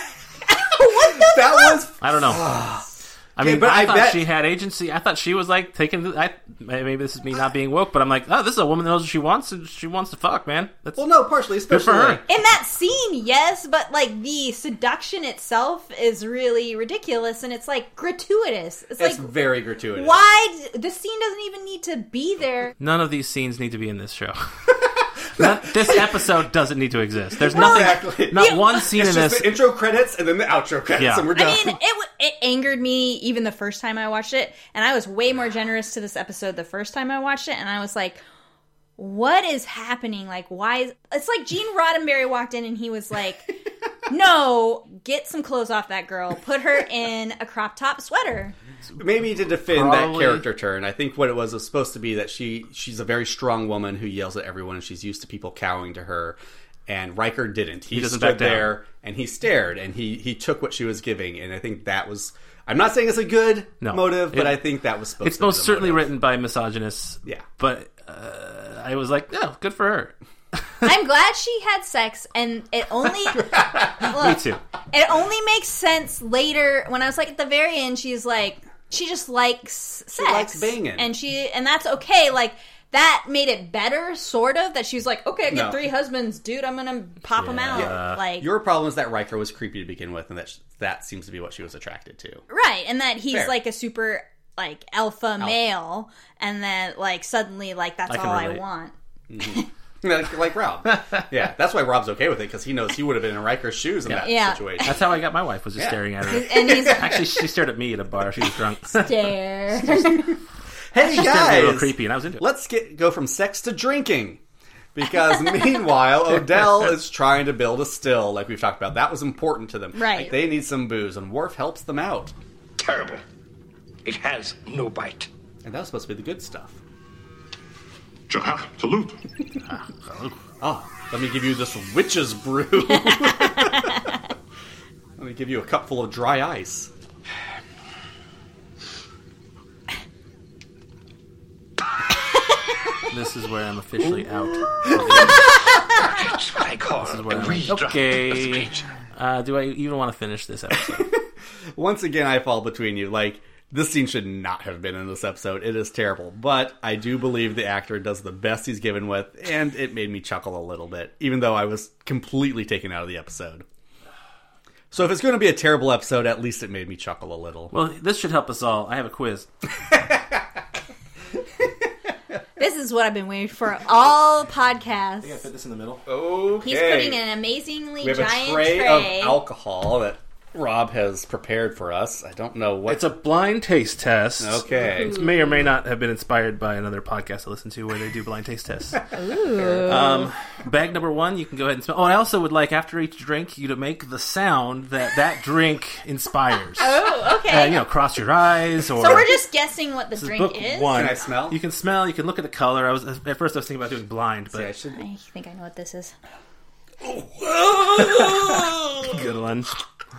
What the That fuck? was I don't know. I Okay, mean, but I, I thought bet- she had agency. I thought she was like taking. The, I, maybe this is me not being woke, but I'm like, oh, this is a woman that knows what she wants, and she wants to fuck, man. That's Well, no, partially, good for especially. her. like- In that scene, yes, but like the seduction itself is really ridiculous and it's like gratuitous. It's, It's like, very gratuitous. why? d- This scene doesn't even need to be there. None of these scenes need to be in this show. Not- this episode doesn't need to exist. There's nothing. Exactly. Not Yeah. one scene It's in just this. the intro credits and then the outro credits, Yeah. and we're done. I mean, it w- it angered me even the first time I watched it, and I was way more generous to this episode the first time I watched it, and I was like, "What is happening? Like, why?" Is... It's like Gene Roddenberry walked in and he was like, "No, get some clothes off that girl. Put her in a crop top sweater." Maybe to defend Probably. that character turn, I think what it was was supposed to be that she she's a very strong woman who yells at everyone, and she's used to people cowing to her. And Riker didn't. He, He doesn't stood back down. there and he stared, and he he took what she was giving, and I think that was. I'm not saying it's a good No. motive, but It- I think that was supposed. It's to be most the certainly motive. written by misogynists. Yeah. But uh, I was like, yeah, good for her. I'm glad she had sex, and it only Me look, too. it only makes sense later when I was like at the very end. She's like, she just likes sex, likes banging. and she and that's okay. Like that made it better, sort of. That she was like, okay, I get No. three husbands, dude. I'm gonna pop them out. Yeah. Like Your problem is that Riker was creepy to begin with, and that sh- that seems to be what she was attracted to. right, and that he's Fair. like a super like alpha, male, and then like suddenly like that's I can all I relate. want. like, like Rob. Yeah, that's why Rob's okay with it, because he knows he would have been in Riker's shoes in that Yeah. situation. That's how I got my wife, was just Yeah. staring at her. And he's Actually, she stared at me at a bar. She was drunk. there. Hey She stared at me a little guys, creepy, and I was into it. let's get go from sex to drinking. Because meanwhile, Odell is trying to build a still, like we've talked about. That was important to them. Right. Like, they need some booze, and Worf helps them out. Terrible. It has no bite. And that was supposed to be the good stuff. Jah, salute. Oh, let me give you this witch's brew. Let me give you a cup full of dry ice. This is where I'm officially out. That's what I call This is where a I'm wee drop of okay. speech. Uh, do I even want to finish this episode? Once again, I fall between you. Like, this scene should not have been in this episode. It is terrible. But I do believe the actor does the best he's given with, and it made me chuckle a little bit, even though I was completely taken out of the episode. So if it's going to be a terrible episode, at least it made me chuckle a little. Well, this should help us all. I have a quiz. This is what I've been waiting for all podcasts. Put this in the middle. Okay. He's putting an amazingly we have giant a tray, tray. of alcohol that Rob has prepared for us. I don't know what... It's a blind taste test. Okay. It may or may not have been inspired by another podcast I listen to where they do blind taste tests. Um, bag number one, you can go ahead and smell. Oh, I also would like, after each drink, you to make the sound that that drink inspires. Oh, okay. Uh, you know, cross your eyes, or... So we're just guessing what the This is drink book is? one. Can I smell? You can smell, you can look at the color. I was At first I was thinking about doing blind, but... See, I should... I think I know what this is. Good one.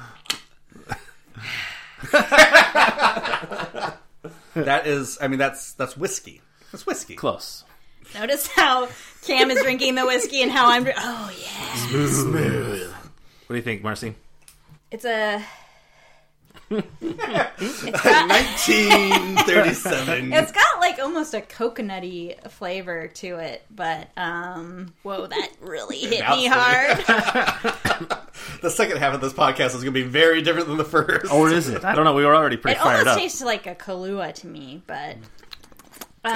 That is... I mean, that's that's whiskey. That's whiskey. Close. Notice how Cam is drinking the whiskey and how I'm... dr- Oh, yeah. Smooth. What do you think, Marcy? It's a... it's got... nineteen thirty-seven. It's got like almost a coconutty flavor to it, but um, whoa, that really hit me Mouthful. hard. The second half of this podcast is going to be very different than the first. Or is it? I don't know. We were already pretty It fired almost up. tastes like a Kahlua to me, but uh,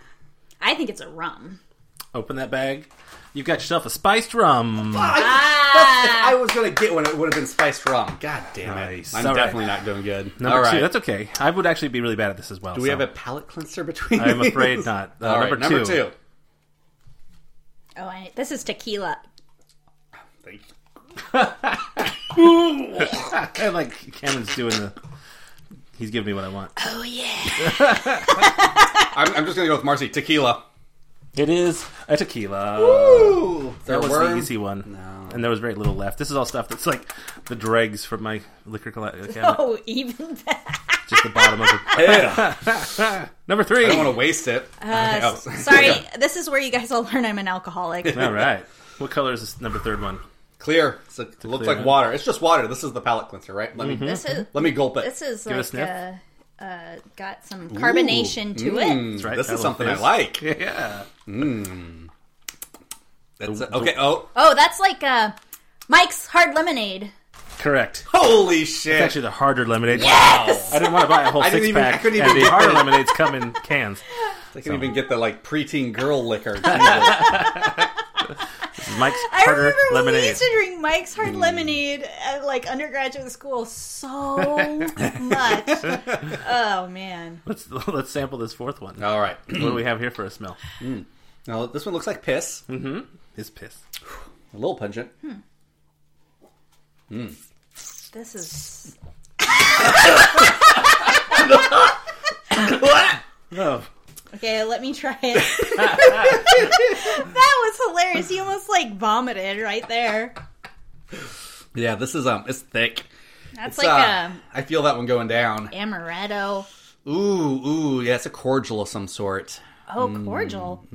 I think it's a rum. Open that bag. You've got yourself a spiced rum. Ah, I was going to get one, it would have been spiced rum. God damn it. Nice. I'm All definitely right. not doing good. Number All right. two. That's okay. I would actually be really bad at this as well. Do we so. have a palate cleanser between I'm these? afraid not. Uh, All right, number, number two. two. Oh, I, this is tequila. Thank you. I like Cameron's doing the. He's giving me what I want. Oh, yeah. I'm, I'm just going to go with Marcy. Tequila. It is a tequila. Ooh. That was worm? the easy one. No. And there was very little left. This is all stuff that's like the dregs from my liquor cabinet. Oh, even that. Just the bottom of it. Number three. I don't want to waste it. Uh, Okay, oh. Sorry, this is where you guys all learn I'm an alcoholic. All right. What color is this number third one? Clear. So it looks clear like one. water. It's just water. This is the palate cleanser, right? Let me This is let me gulp it. this is Give it a like sniff. uh, uh, got some carbonation to it. Mm, That's right. This Got a is little something I fizz. like. Yeah. That's okay. Oh, Oh, that's like uh, Mike's hard lemonade. Correct. holy shit! It's actually the harder lemonade. Yes! I didn't want to buy a whole I didn't six even- I pack, couldn't and even the get harder the- lemonades come in cans. I can even get the like preteen girl liquor. Jesus. Mike's I harder remember when we lemonade. used to drink Mike's Hard Lemonade at like undergraduate school so much. Oh man. Let's let's sample this fourth one. All right. What do we have here for a smell? Now this one looks like piss. Mm-hmm. It's piss. A little pungent. This is Oh, okay, let me try it. That was hilarious. He almost like vomited right there. Yeah, this is um, it's thick. That's It's, like uh, a I feel that one going down. amaretto. Ooh, ooh, yeah, it's a cordial of some sort. Oh, cordial.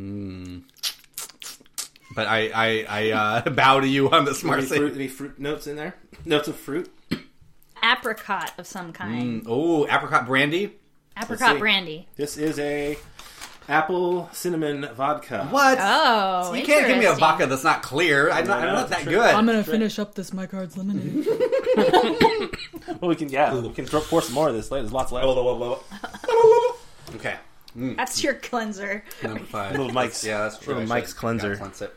But I, I, I uh, bow to you on this, any Marcy. fruit, any fruit notes in there? Notes of fruit. Apricot of some kind. Ooh, apricot brandy. Apricot see. brandy. This is a apple cinnamon vodka. What? Oh, You can't give me a interesting. vodka that's not clear. I'm not, I'm not that good. gonna finish up this Mike Hard's lemonade. Well, we can yeah, we can throw, pour some more of this later. There's lots left. Okay. That's your cleanser. Number five. Little Mike's- Yeah, that's true. little I Mike's should- cleanser. gotta cleanse it.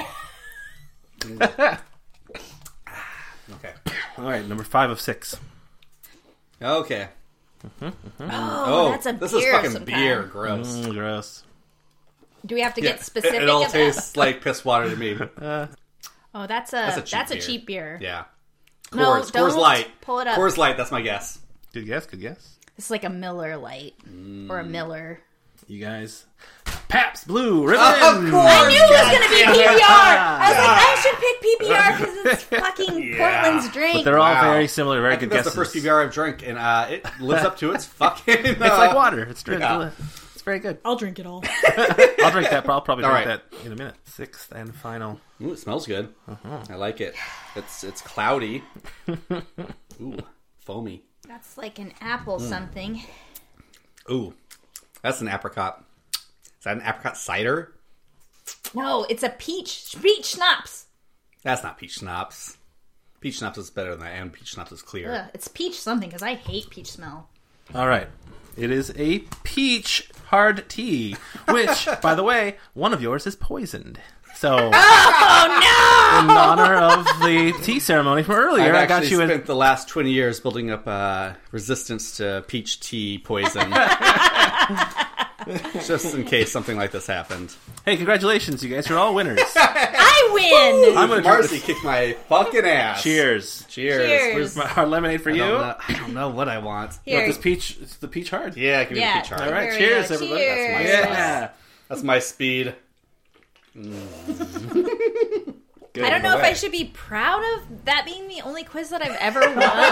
Mm. Okay. All right, number five of six. Okay. Oh, Oh, that's a this beer is of fucking some beer. kind. Gross. Mm, gross. Do we have to Yeah, get specific? It, it all about- tastes like piss water to me. Oh, that's a That's a that's cheap a, beer. cheap beer. Yeah. No, Coors, don't Coors Light. pull it up. Coors Light. That's my guess. Good guess. Good guess. It's like a Miller Light Mm. or a Miller. You guys. Pabst Blue Ribbon. Of course. I knew it was going to be damn P it. B R. I was like, I should pick P B R because it's fucking Yeah. Portland's drink. But they're all Wow. very similar. Very I good think that's guesses. the first P B R I've drank, and uh, it lives up to its fucking. Uh, It's like water. It's drink. Yeah. It's very good. I'll drink it all. I'll drink that. I'll probably All drink right. that in a minute. Sixth and final. Ooh, it smells good. Uh-huh. I like it. It's it's cloudy. Ooh, foamy. That's like an apple Hmm. something. Ooh, that's an apricot. Is that an apricot cider? No, it's a peach peach schnapps. That's not peach schnapps. Peach schnapps is better than that, and peach schnapps is clear. Ugh, it's peach something because I hate peach smell. All right. It is a peach hard tea, which, by the way, one of yours is poisoned. So, Oh in honor of the tea ceremony from earlier, I've I got actually you spent a the last twenty years building up uh, resistance to peach tea poison. Just in case something like this happened. Hey, congratulations, you guys! You're all winners. I win. I'm gonna drink Marcy this. kicked my fucking ass. Cheers. Cheers. Cheers. Where's My hard lemonade for I you. don't, know, I don't know what I want. You want Here. this peach? It's the peach hard. Yeah, give me Yeah. the peach hard. All right. Here we Cheers, go. everybody. Cheers. That's my Yeah. That's my speed. Good. I don't know if away. I should be proud of that being the only quiz that I've ever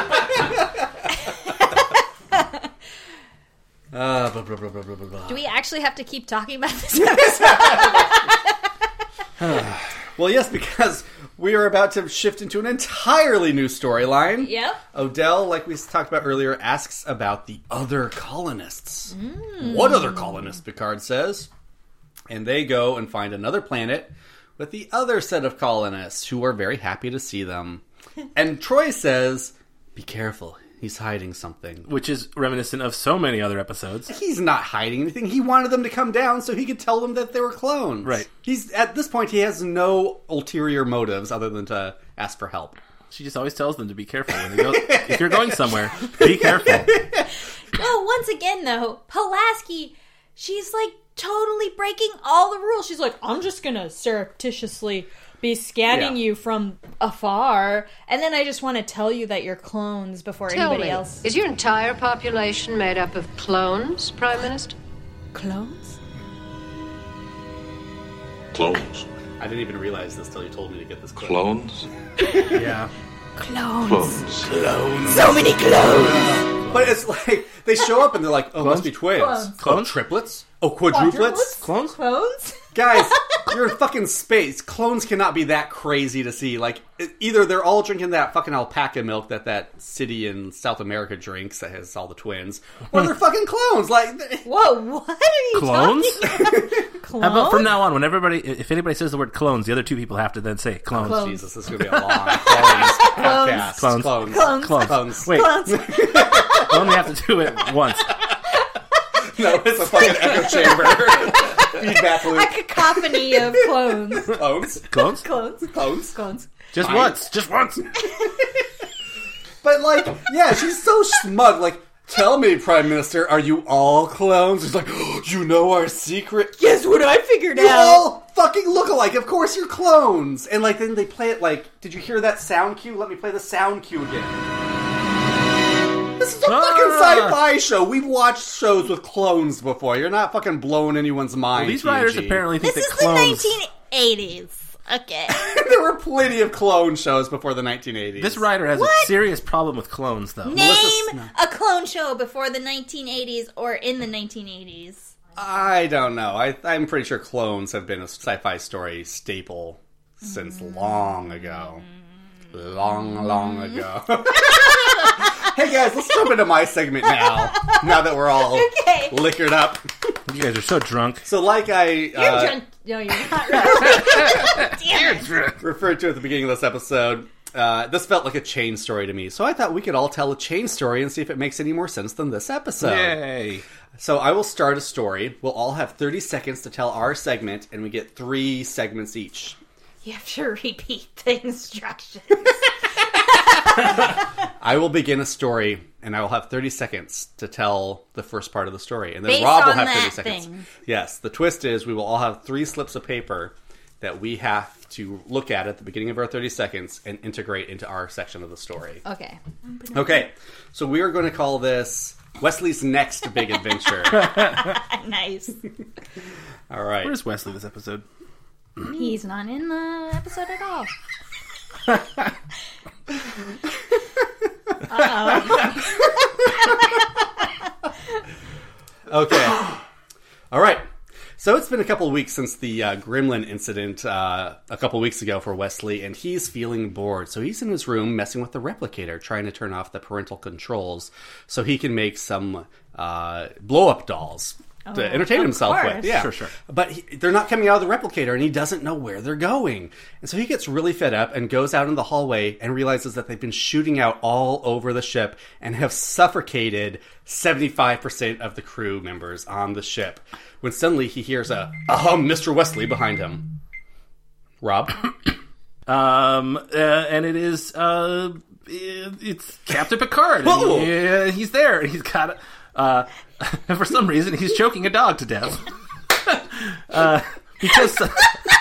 won. Uh, blah, blah, blah, blah, blah, blah, blah. Do we actually have to keep talking about this episode? Well, yes, because we are about to shift into an entirely new storyline. Yep. Odell, like we talked about earlier, asks about the other colonists. What other colonists, Picard says. And they go and find another planet with the other set of colonists who are very happy to see them. And Troy says, be careful. He's hiding something. Which is reminiscent of so many other episodes. He's not hiding anything. He wanted them to come down so he could tell them that they were clones. Right. He's at this point, he has no ulterior motives other than to ask for help. She just always tells them to be careful when they go. If you're going somewhere, be careful. No, once again, though, Pulaski, she's like totally breaking all the rules. She's like, I'm just going to surreptitiously be scanning Yeah. you from afar, and then I just want to tell you that you're clones before Tell anybody me, else. is your entire population made up of clones, Prime Minister? Clones? Clones. I didn't even realize this till you told me to get this clip. Clones? Yeah. Clones. Clones. Clones. So many clones. But it's like, they show up and they're like, oh, Clones? must be twins. Clones. Oh, Clones? triplets? Oh, quadruplets? Clones? Clones? Guys, you're in fucking space. Clones cannot be that crazy to see. Like, either they're all drinking that fucking alpaca milk that that city in South America drinks that has all the twins, or they're fucking clones. Like, Whoa, what are you Clones? talking about? Clones? How about from now on, when everybody, if anybody says the word clones, the other two people have to then say clones. Clones. Jesus, this is going to be a long clones podcast. Clones. Clones. Clones. Clones. Clones. Wait, Clones. we only have to do it once. No, it's a fucking echo chamber. Feedback A loop. cacophony of clones. Clones. Clones? Clones. Clones. Clones. Just I- once. Just once. But, like, yeah, she's so smug. Like, tell me, Prime Minister, are you all clones? She's like, oh, you know our secret? Guess what I figured You out? all fucking look alike. Of course you're clones. And, like, then they play it like, did you hear that sound cue? Let me play the sound cue again. This is a Ah. fucking sci-fi show. We've watched shows with clones before. You're not fucking blowing anyone's mind. Well, these T N G. writers apparently think This that is the clones. nineteen eighties. Okay. There were plenty of clone shows before the nineteen eighties. This writer has What? a serious problem with clones, though. Name a clone show before the nineteen eighties or in the nineteen eighties. I don't know. I, I'm pretty sure clones have been a sci-fi story staple since long ago. Long, long ago. Hey guys, let's jump into my segment now. Now that we're all Okay. liquored up. You guys are so drunk. So like I You're uh, drunk. No, you're not. Really. Damn it. referred to at the beginning of this episode, uh, this felt like a chain story to me. So I thought we could all tell a chain story and see if it makes any more sense than this episode. Yay. So I will start a story. We'll all have thirty seconds to tell our segment, and we get three segments each. You have to repeat the instructions. I will begin a story, and I will have thirty seconds to tell the first part of the story. And then Based Rob will on have thirty that seconds. thing. Yes, the twist is we will all have three slips of paper that we have to look at at the beginning of our thirty seconds and integrate into our section of the story. Okay. Okay, so we are going to call this Wesley's Next Big Adventure. Nice. All right. Where's Wesley this episode? He's not in the episode at all. Okay. All right. So it's been a couple of weeks since the uh, Gremlin incident uh, a couple of weeks ago for Wesley, and he's feeling bored. So he's in his room messing with the replicator, trying to turn off the parental controls so he can make some uh, blow-up dolls to Oh, entertain of himself course. with. Yeah, Sure, sure. But he, they're not coming out of the replicator, and he doesn't know where they're going. And so he gets really fed up and goes out in the hallway and realizes that they've been shooting out all over the ship and have suffocated seventy-five percent of the crew members on the ship. When suddenly he hears a, a hum, Mister Wesley behind him. Rob? Um, uh, and it is, uh, it's Captain Picard. And Whoa! he- uh, he's there. He's got, uh, for some reason, he's choking a dog to death. uh, because, uh,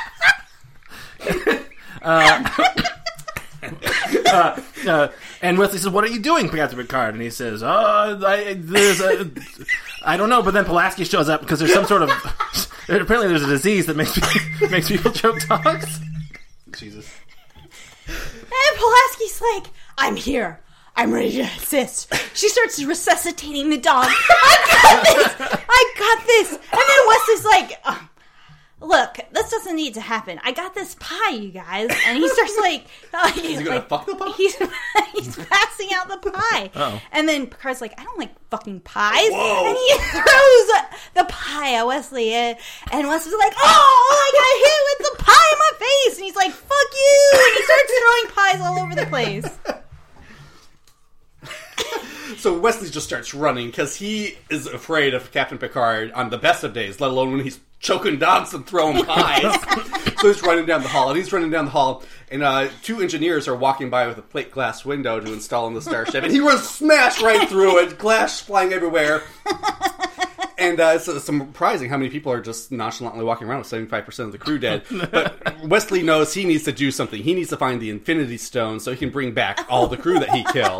uh, uh, and Wesley says, "What are you doing, Captain Picard?" And he says, "Oh, I, there's a, I don't know." But then Pulaski shows up because there's some sort of apparently there's a disease that makes makes people choke dogs. Jesus. And Pulaski's like, I'm here. I'm ready to assist. She starts resuscitating the dog. I got this. I got this. And then Wesley's like, oh, look, this doesn't need to happen. I got this pie, you guys. And he starts like, uh, he's Is he gonna like, fuck the pie? He's, he's passing out the pie. Uh-oh. And then Picard's like, I don't like fucking pies. Whoa. And he throws the pie at Wesley. And Wesley's like, oh, I got hit with the pie in my face. And he's like, fuck you. And he starts throwing pies all over the place. so Wesley just starts running because he is afraid of Captain Picard on the best of days, let alone when he's choking dogs and throwing pies. So he's running down the hall, and he's running down the hall, and uh, two engineers are walking by with a plate glass window to install in the starship, and he runs smash right through it, glass flying everywhere. And uh, it's, it's surprising how many people are just nonchalantly walking around with seventy-five percent of the crew dead. But Wesley knows he needs to do something. He needs to find the Infinity Stone so he can bring back all the crew that he killed.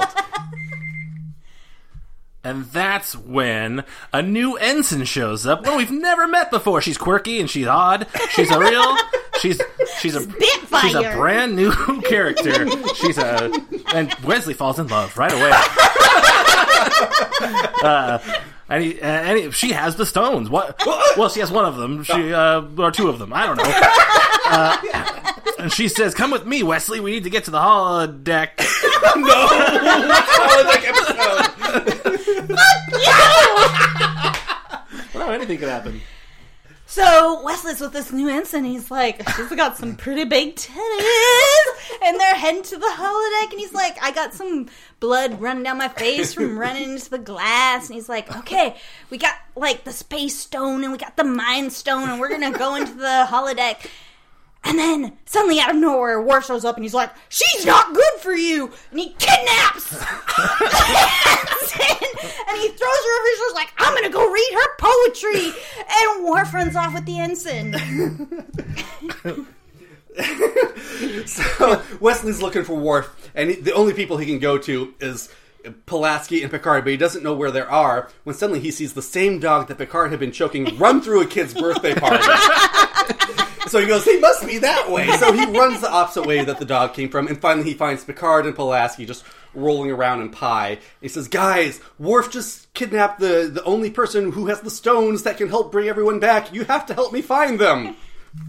And that's when a new ensign shows up. Well, we've never met before. She's quirky and she's odd. She's a real. She's she's a Spitfire. she's a brand new character. She's a and Wesley falls in love right away. uh, and he, uh, and he, she has the stones. What? Well, she has one of them. She uh, or two of them. I don't know. Uh, and she says, "Come with me, Wesley. We need to get to the holodeck." No, holodeck episode. Well, anything could happen. So Wesley's with this new ensign. He's like, she's got some pretty big titties, and they're heading to the holodeck. And he's like, I got some blood running down my face from running into the glass. And he's like, okay, we got like the space stone and we got the mind stone, and we're gonna go into the holodeck. And then, suddenly out of nowhere, Worf shows up and he's like, she's not good for you! And he kidnaps! and he throws her over his shoulders like, I'm gonna go read her poetry! And Worf runs off with the ensign. So, Wesley's looking for Worf, and he, the only people he can go to is Pulaski and Picard, but he doesn't know where they are, when suddenly he sees the same dog that Picard had been choking run through a kid's birthday party. So he goes, he must be that way. So he runs the opposite way that the dog came from, and finally he finds Picard and Pulaski just rolling around in pie. He says, guys, Worf just kidnapped the, the only person who has the stones that can help bring everyone back. You have to help me find them.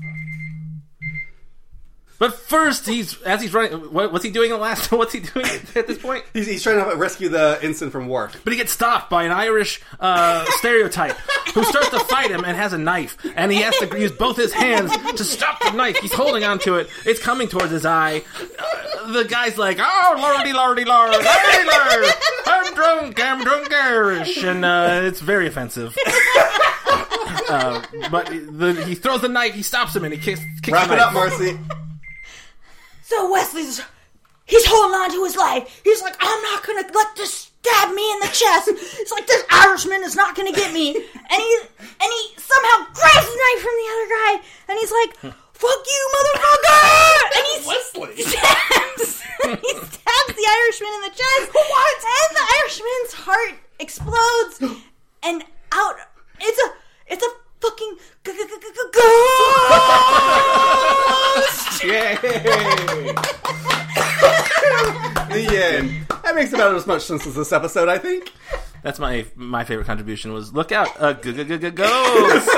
But first, he's as he's running. What, what's he doing at last? What's he doing at this point? He's, he's trying to rescue the ensign from Worf. But he gets stopped by an Irish uh, stereotype who starts to fight him and has a knife, and he has to use both his hands to stop the knife. He's holding onto it. It's coming towards his eye. Uh, the guy's like, "Oh, lordy, lordy, lord, hey, lord, I'm drunk, I'm drunk Irish," and uh, it's very offensive. Uh, but the, he throws the knife. He stops him and he kicks. kicks Wrap the it knife. up, Marcy. So Wesley's, he's holding on to his life. He's like, I'm not going to let this stab me in the chest. It's like, this Irishman is not going to get me. And he and he somehow grabs the knife from the other guy, and he's like, fuck you, motherfucker! And he Wesley. stabs, he stabs the Irishman in the chest. What? And the Irishman's heart explodes, and out, it's a, it's a fucking ghost! Yay! The end. That makes about as much sense as this episode, I think. That's my my favorite contribution was, look out, a ghost!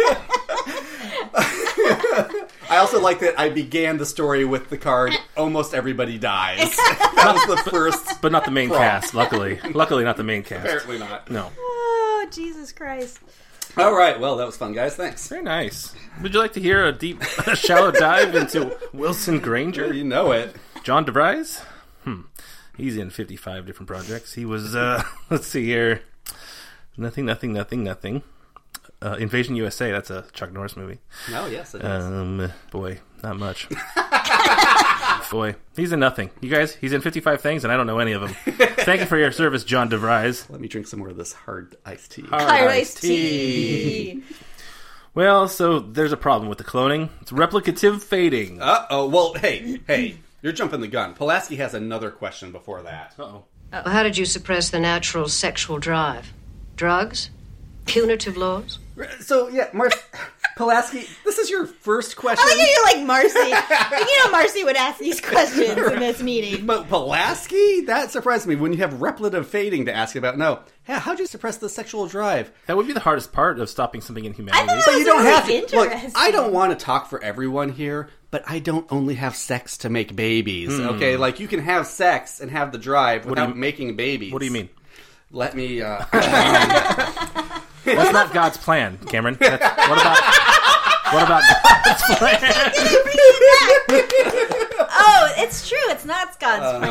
I also like that I began the story with the card, almost everybody dies. That was the first. But not the main prompt. cast, luckily. Luckily not the main cast. Apparently not. No. Oh, Jesus Christ. All right, well, that was fun, guys. Thanks. Very nice. Would you like to hear a deep, shallow dive into Wilson Granger? You know it. John DeVries? Hmm. He's in fifty-five different projects. He was, uh, let's see here. Nothing, nothing, nothing, nothing. Uh, Invasion U S A, that's a Chuck Norris movie. Oh, yes, it is. Um, boy, not much. Boy, he's in nothing. You guys, he's in fifty-five things, and I don't know any of them. Thank you for your service, John DeVries. Let me drink some more of this hard iced tea. Hard Hard iced iced tea. Well, so there's a problem with the cloning. It's replicative fading. Uh-oh. Well, hey, hey. You're jumping the gun. Pulaski has another question before that. Uh-oh. Well, how did you suppress the natural sexual drive? Drugs? Punitive laws? So, yeah, Mar- Pulaski, this is your first question. I think you're like Marcy. You know Marcy would ask these questions in this meeting. But Pulaski? That surprised me when you have replicative fading to ask about. No. Yeah, how'd you suppress the sexual drive? That would be the hardest part of stopping something in humanity. I thought But that you was don't really have to. Look, interesting. I don't want to talk for everyone here, but I don't only have sex to make babies, okay? Like, you can have sex and have the drive do without you- making babies. What do you mean? Let me, uh... That's not God's plan, Cameron. That's, what about what about God's plan? Oh, it's true. It's not Scott's Uh, plan.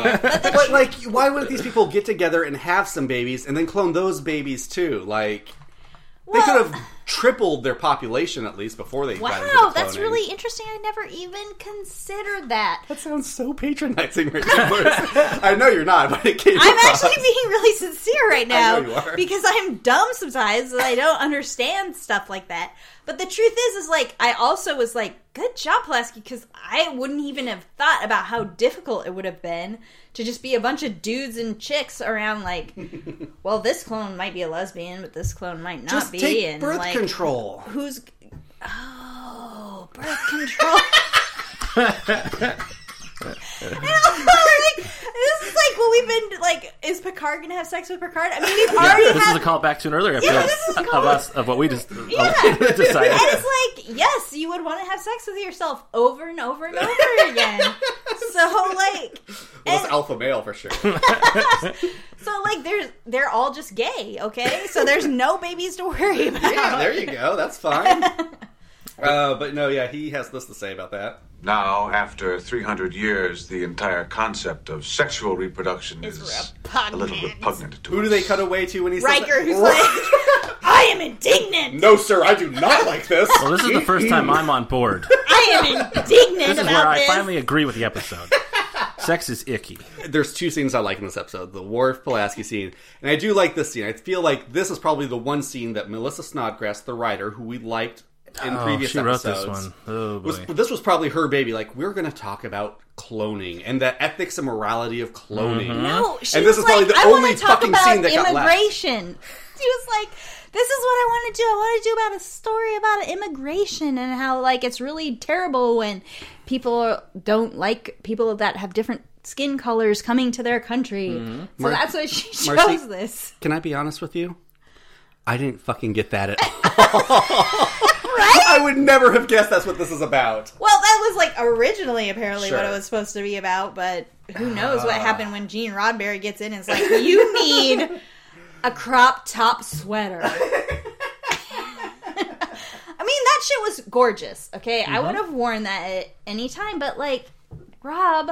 But, the But, like, why wouldn't these people get together and have some babies and then clone those babies, too? Like, they Well- could have tripled their population, at least, before they got into the wow, that's cloning. really interesting. I never even considered that. That sounds so patronizing right now. I know you're not, but it came I'm across. actually being really sincere right now I know you are. because I'm dumb sometimes and I don't understand stuff like that. But the truth is, is like I also was like, good job, Pulaski, because I wouldn't even have thought about how difficult it would have been to just be a bunch of dudes and chicks around. Like, well, this clone might be a lesbian, but this clone might not Just be. take and birth like, control. Who's oh birth control? I don't know, like, this is like what we've been like. Is Picard gonna have sex with Picard? I mean, we've already This had. is a callback to an earlier episode Yeah, this is a of callback. us of what we just uh, Yeah. decided. And it's like, yes, you would want to have sex with yourself over and over and over again. So like, Well, it's alpha male for sure. so like, there's they're all just gay, okay? So there's no babies to worry about. Yeah, there you go. That's fine. Uh, but no, yeah, he has this to say about that. Now, after three hundred years, the entire concept of sexual reproduction is, a little repugnant to Who us. do they cut away to when he says Riker, that? who's like, I am indignant. No, sir, I do not like this. Well, this is the first time I'm on board. I am indignant This is about where I this. finally agree with the episode. Sex is icky. There's two scenes I like in this episode. The Worf Pulaski scene. And I do like this scene. I feel like this is probably the one scene that Melissa Snodgrass, the writer, who we liked in Oh, previous she wrote episodes. this one. Oh, boy. Was, this was probably her baby. Like, we're going to talk about cloning and the ethics and morality of cloning. Mm-hmm. No, she and this was is probably like, the I only want to talk fucking about scene that got left. immigration. She was like, this is what I want to do. I want to do about a story about immigration and how like it's really terrible when people don't like people that have different skin colors coming to their country. Mm-hmm. So Mar- that's why she chose Marcy, this. Can I be honest with you? I didn't fucking get that at all. Right? I would never have guessed that's what this is about. Well, that was like originally apparently what Sure. it was supposed to be about, but who knows what happened when Gene Roddenberry gets in and is like, you need a crop top sweater. I mean, that shit was gorgeous, okay? I would have worn that at any time, but like, Rob,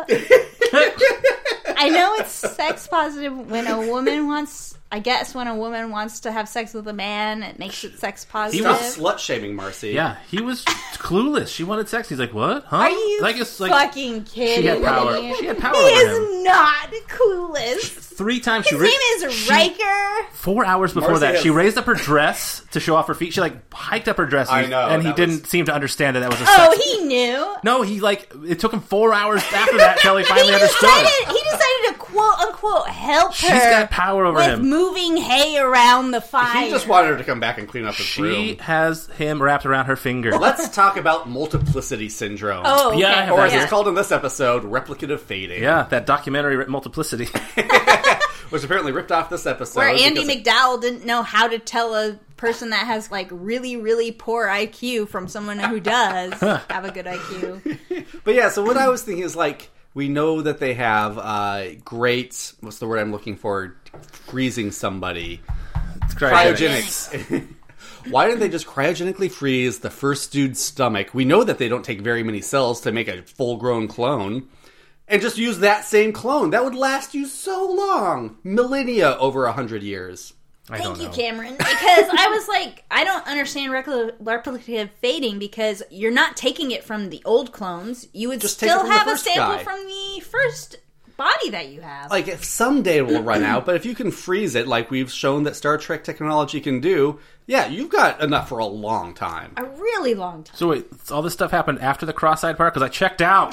I know it's sex positive when a woman wants... I guess when a woman wants to have sex with a man, it makes it sex positive. Stop slut-shaming, Marcy. Yeah, he was clueless. She wanted sex. He's like, what? Huh? Are you like, it's like fucking kidding she had power. me? She had power He over is him. not clueless. Three times she His ra- name is she- Riker. Four hours before Marcy that, has- she raised up her dress to show off her feet. She like hiked up her dress, I and, know, and he that didn't was- seem to understand that that was a Oh, sex. he knew. No, he like it took him four hours after that till he finally he understood. decided. He decided to quote unquote help her. She's got power over with him. moving hay around the fire. He just wanted her to come back and clean up his She room. has him wrapped around her finger. Let's talk about multiplicity syndrome. Oh, okay. Yeah, I have Or that as here. it's called in this episode, replicative fading. Yeah, that documentary Multiplicity. Which apparently ripped off this episode. Where Andy because- McDowell didn't know how to tell a person that has like really, really poor I Q from someone who does have a good I Q. But yeah, so what I was thinking is like, we know that they have uh, great, what's the word I'm looking for? Freezing somebody. Cryogenics. Why didn't they just cryogenically freeze the first dude's stomach? We know that they don't take very many cells to make a full-grown clone. And just use that same clone. That would last you so long. Millennia over a hundred years. I Thank don't you, know. Cameron. Because I was like, I don't understand repli- replicative fading because you're not taking it from the old clones. You would Just take it still from the have a first sample guy. from the first body that you have. Like, if someday it will run out, but if you can freeze it like we've shown that Star Trek technology can do, yeah, you've got enough for a long time. a really long time. So wait, all this stuff happened after the cross-eyed part? Because I checked out.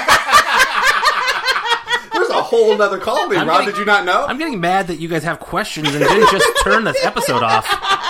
There's a whole nother colony, I'm Rob. getting- Did you not know? I'm getting mad that you guys have questions and didn't just turn this episode off.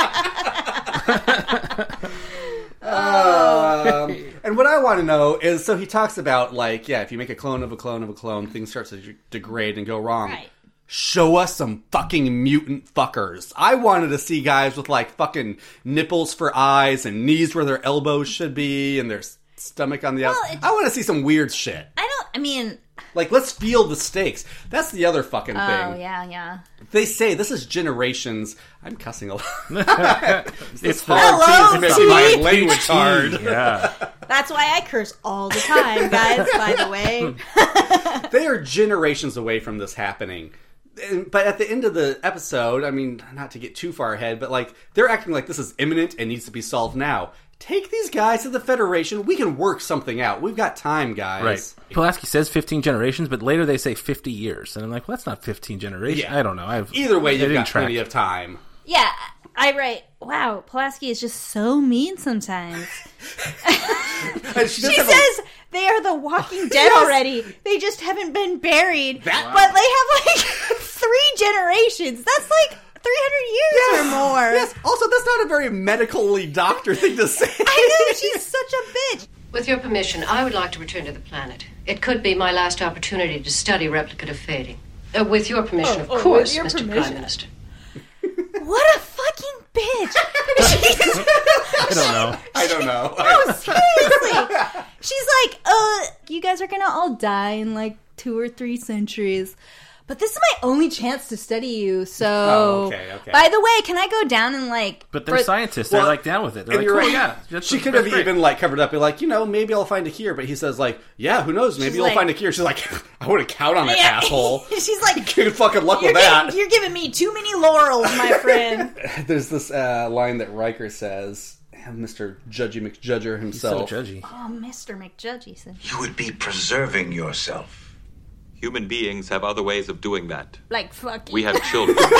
Um, and what I want to know is, so he talks about, like, yeah, if you make a clone of a clone of a clone, things start to de- degrade and go wrong. Right. Show us some fucking mutant fuckers. I wanted to see guys with, like, fucking nipples for eyes and knees where their elbows should be and their s- stomach on the Well, outside. it I want to see some weird shit. I don't, I mean, Like, let's feel the stakes. That's the other fucking Oh, thing. yeah, yeah. They say this is generations. I'm cussing a lot. It's hard Hello, to make T. my language hard. Yeah. That's why I curse all the time, guys, by the way. They are generations away from this happening. And- But at the end of the episode, I mean, not to get too far ahead, but like, they're acting like this is imminent and needs to be solved now. Take these guys to the Federation. We can work something out. We've got time, guys. Right. Pulaski says fifteen generations, but later they say fifty years. And I'm like, well, that's not fifteen generations. Yeah. I don't know. I've, Either way, I you've didn't got track. plenty of time. Yeah, I write, wow, Pulaski is just so mean sometimes. And She does have a- says they are the Walking Dead already. They just haven't been buried. That- But they have like three generations. That's like three hundred years or more. Yes. Also, that's not a very medically doctor thing to say. I know, she's such a bitch. With your permission, I would like to return to the planet. It could be my last opportunity to study replicative fading. Uh, with your permission, Oh, of oh, with course, your Mister permission. Prime Minister. What a fucking bitch. She's- I don't know. I don't know. No, seriously. She's like, uh, you guys are gonna all die in like two or three centuries. But this is my only chance to study you, so... Oh, okay, okay. By the way, can I go down and, like... But they're for- scientists. Well, they're like down with it. They're And like, you're cool, right. yeah. That's, She could that's have great. even like covered up, be like, you know, maybe I'll find a cure. But he says like, yeah, who knows? Maybe She's you'll like- find a cure. She's like, I wouldn't count on it, Yeah. asshole. She's like... Good fucking luck You're with that. giving, you're giving me too many laurels, my friend. There's this uh, line that Riker says, Mister Judgy McJudger He's so himself. judgy. Oh, Mister McJudgy said... You would be preserving yourself. Human beings have other ways of doing that. Like, fuck you. We have children. Yeah.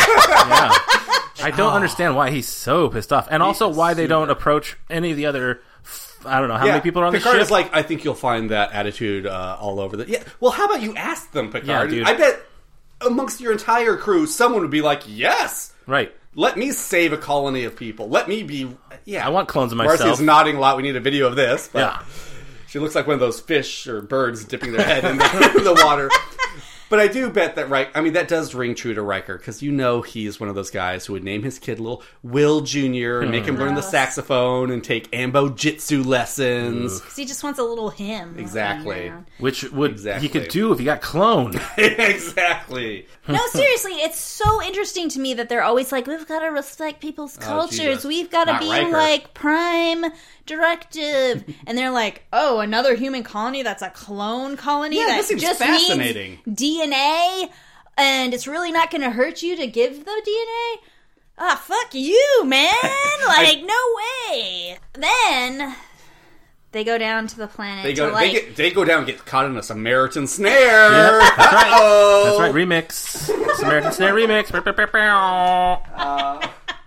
I don't understand why he's so pissed off. And also why they don't approach any of the other... f- I don't know how Yeah, many people are on Picard the ship. is like, I think you'll find that attitude uh, all over the. Yeah. Well, how about you ask them, Picard? Yeah, dude. I bet amongst your entire crew, someone would be like, yes. Right. Let me save a colony of people. Let me be. Yeah. I want clones of myself. Marcy's nodding a lot. We need a video of this. But Yeah. She looks like one of those fish or birds dipping their head in the, in the water. But I do bet that Riker, I mean, that does ring true to Riker, because you know he's one of those guys who would name his kid little Will Junior and make him learn the saxophone and take Ambo Jitsu lessons. Because he just wants a little him. Exactly. Which would Exactly. he could do if he got cloned. Exactly. No, seriously, it's so interesting to me that they're always like, we've got to respect people's Oh, cultures. Jesus. We've got to Not be Riker. like Prime Directive. And they're like, oh, another human colony that's a clone colony Yeah, that this seems just fascinating. needs D N A and it's really not going to hurt you to give the D N A? Ah, fuck you, man. Like, no way. Then they go down to the planet They go, to like... they, get, they go down and get caught in a Samaritan snare. Yep, that's right. Uh-oh. That's right. Remix. Samaritan Snare remix. Bow, bow, bow, bow. Uh,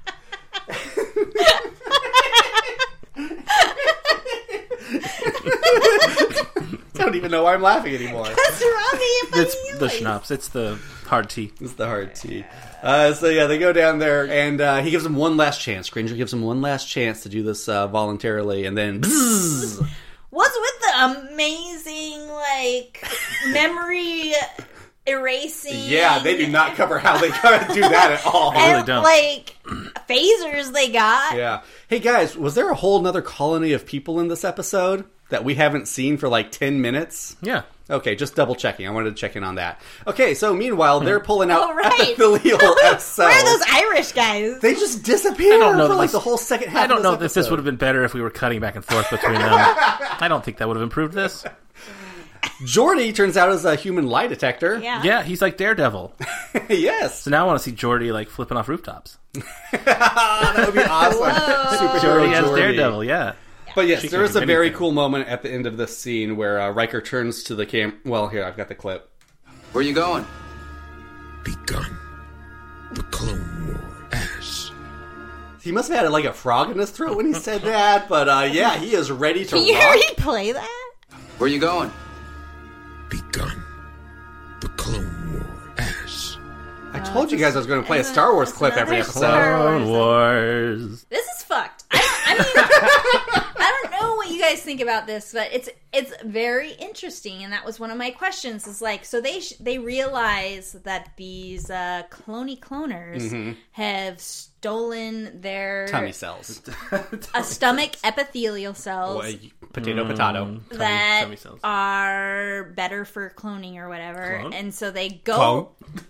I don't even know why I'm laughing anymore. That's Robbie. It's the schnapps. It's the hard tea. It's the hard tea. Uh, so yeah, they go down there, and uh, he gives them one last chance. Granger gives them one last chance to do this uh, voluntarily, and then bzzz. What's with the amazing, like, memory erasing? Yeah, they do not cover how they gotta do that at all. really And, don't. like, phasers they got. Yeah. Hey guys, was there a whole nother colony of people in this episode that we haven't seen for like ten minutes? Yeah. Okay, just double checking. I wanted to check in on that. Okay, so meanwhile, they're pulling out Oh, right. epithelial cells. Where are those Irish guys? They just disappear I don't know for that like this- the whole second half I don't of know this if this episode. would have been better if we were cutting back and forth between them. I don't think that would have improved this. Geordi turns out as a human lie detector. Yeah. Yeah, he's like Daredevil. Yes. So now I want to see Geordi like flipping off rooftops. That would be awesome. Superhero Geordi as Geordi. Daredevil, yeah. But yes, She there can is do a very anything. cool moment at the end of this scene where uh, Riker turns to the cam. Well, here, I've got the clip. Where you going? Begun the Clone War as. He must have had like a frog in his throat when he said that, but uh, yeah, he is ready to Can you rock. already play that? Where you going? Begun the Clone War as. I told you guys I was going to play a Star Wars clip every another episode. Star Clone Wars. This is fucked. I don't, I mean, I don't know what you guys guys think about this, but it's it's very interesting, and that was one of my questions. Is like, so they sh- they realize that these uh, cloney cloners Mhm. have stolen their Tummy cells. a stomach epithelial cells. Oh, a potato, potato. That Tummy cells. are better for cloning or whatever, Clone? and so they go,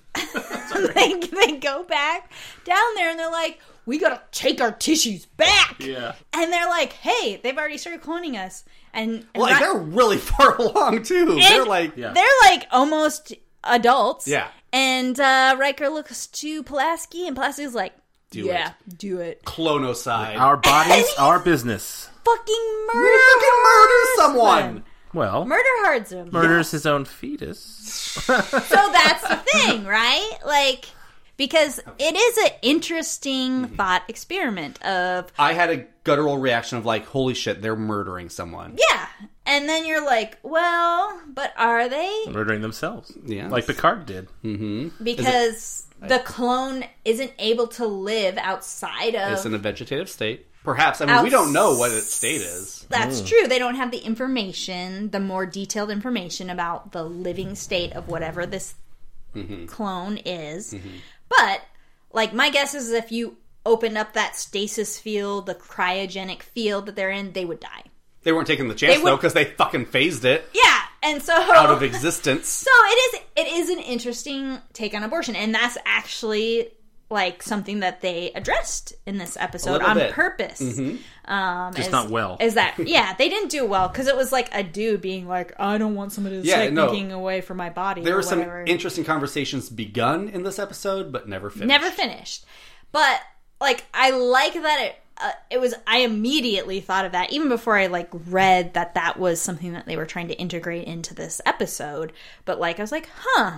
they, they go back down there, and they're like, "We gotta take our tissues back." Yeah, and they're like, "Hey, they've already started cloning us," and, and Well, like, Ri- they're really far along, too. They're like... they're like almost adults. Yeah. and uh, Riker looks to Pulaski, and Pulaski's like, Do "Yeah, it. do it." Clonocide. Our bodies, our business. Fucking murder, fucking murder hards someone. them. Well, Murder hards him. murders his own fetus. So that's the thing, right? Like, because it is an interesting thought experiment of, I had a guttural reaction of like, holy shit, they're murdering someone. yeah. And then you're like, well, but are they? Murdering themselves. Yeah. Like Picard did. Mm-hmm. Because the clone isn't able to live outside of... It's in a vegetative state. Perhaps. I mean, we don't know what its state is. That's Mm. true. They don't have the information, the more detailed information about the living state of whatever this Mhm. clone is. Mhm. But, like, my guess is if you open up that stasis field, the cryogenic field that they're in, they would die. They weren't taking the chance, They would- though, because they fucking phased it Yeah, and so... out of existence. So it is it is an interesting take on abortion, and that's actually like something that they addressed in this episode little on bit. purpose. Mhm. Um, Just is- not well. Is that yeah? They didn't do well because it was like a dude being like, "I don't want somebody to Yeah, take no. thinking away from my body." There or were some whatever. interesting conversations begun in this episode, but never finished. Never finished, but like I like that it. Uh, it was. I immediately thought of that even before I like read that that was something that they were trying to integrate into this episode. But like I was like, huh,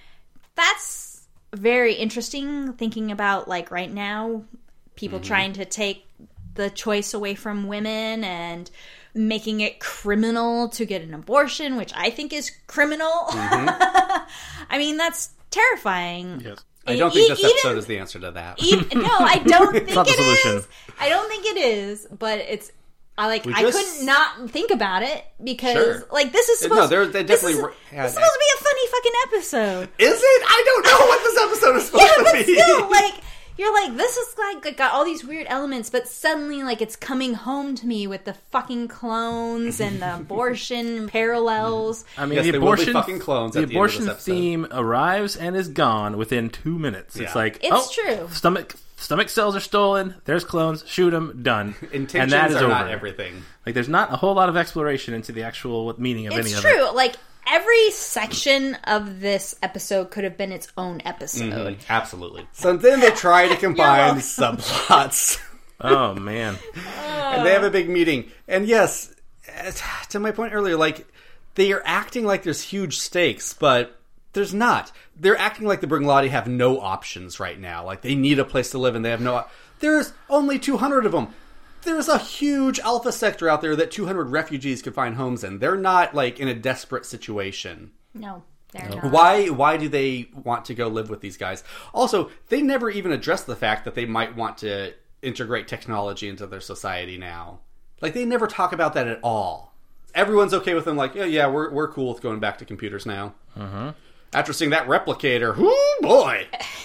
that's very interesting. Thinking about like right now, people Mhm. trying to take the choice away from women and making it criminal to get an abortion, which I think is criminal. Mhm. I mean, that's terrifying. Yes. I don't think E- this even- episode is the answer to that. Even, no, I don't think It's not the it solution. is. I don't think it is, but it's. I like. We I just- couldn't not think about it because, Sure. like, this is No, supposed. they're- they this definitely is, were- had- this is supposed to be a funny fucking episode. Is it? I don't know what this episode is supposed Yeah, to but be. still, like, you're like, this is like, like got all these weird elements, but suddenly, like, it's coming home to me with the fucking clones and the abortion parallels. I mean, Yes, the they will be abortion, fucking clones the at the end of this abortion episode. theme arrives and is gone within two minutes. It's Yeah. like, It's oh, true. Stomach stomach cells are stolen. There's clones. Shoot them. Done. Intentions and that is are over. not everything. Like, there's not a whole lot of exploration into the actual meaning of any It's of true. it. Like, every section of this episode could have been its own episode. Mhm. Absolutely. So then they try to combine welcome. subplots. Oh man. And they have a big meeting. And yes, to my point earlier, like, they are acting like there's huge stakes, but there's not. They're acting like the Bringlati have no options right now. Like, they need a place to live and they have no... op- There's only two hundred of them. There's a huge alpha sector out there that two hundred refugees could find homes in. They're not, like, in a desperate situation. No, they're not. Why Why do they want to go live with these guys? Also, they never even address the fact that they might want to integrate technology into their society now. Like, they never talk about that at all. Everyone's okay with them, like, yeah, yeah, we're we're cool with going back to computers now. Mm-hmm. After seeing that replicator, whoo boy!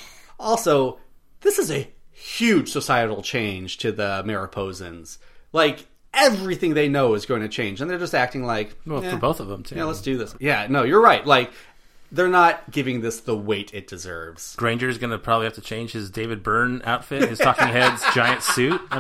Also, this is a huge societal change to the Mariposans. Like, everything they know is going to change, and they're just acting like... Well, eh, for both of them, too. Yeah, let's do this. Yeah, no, you're right. Like, they're not giving this the weight it deserves. Granger's going to probably have to change his David Byrne outfit, his Talking Heads giant suit. I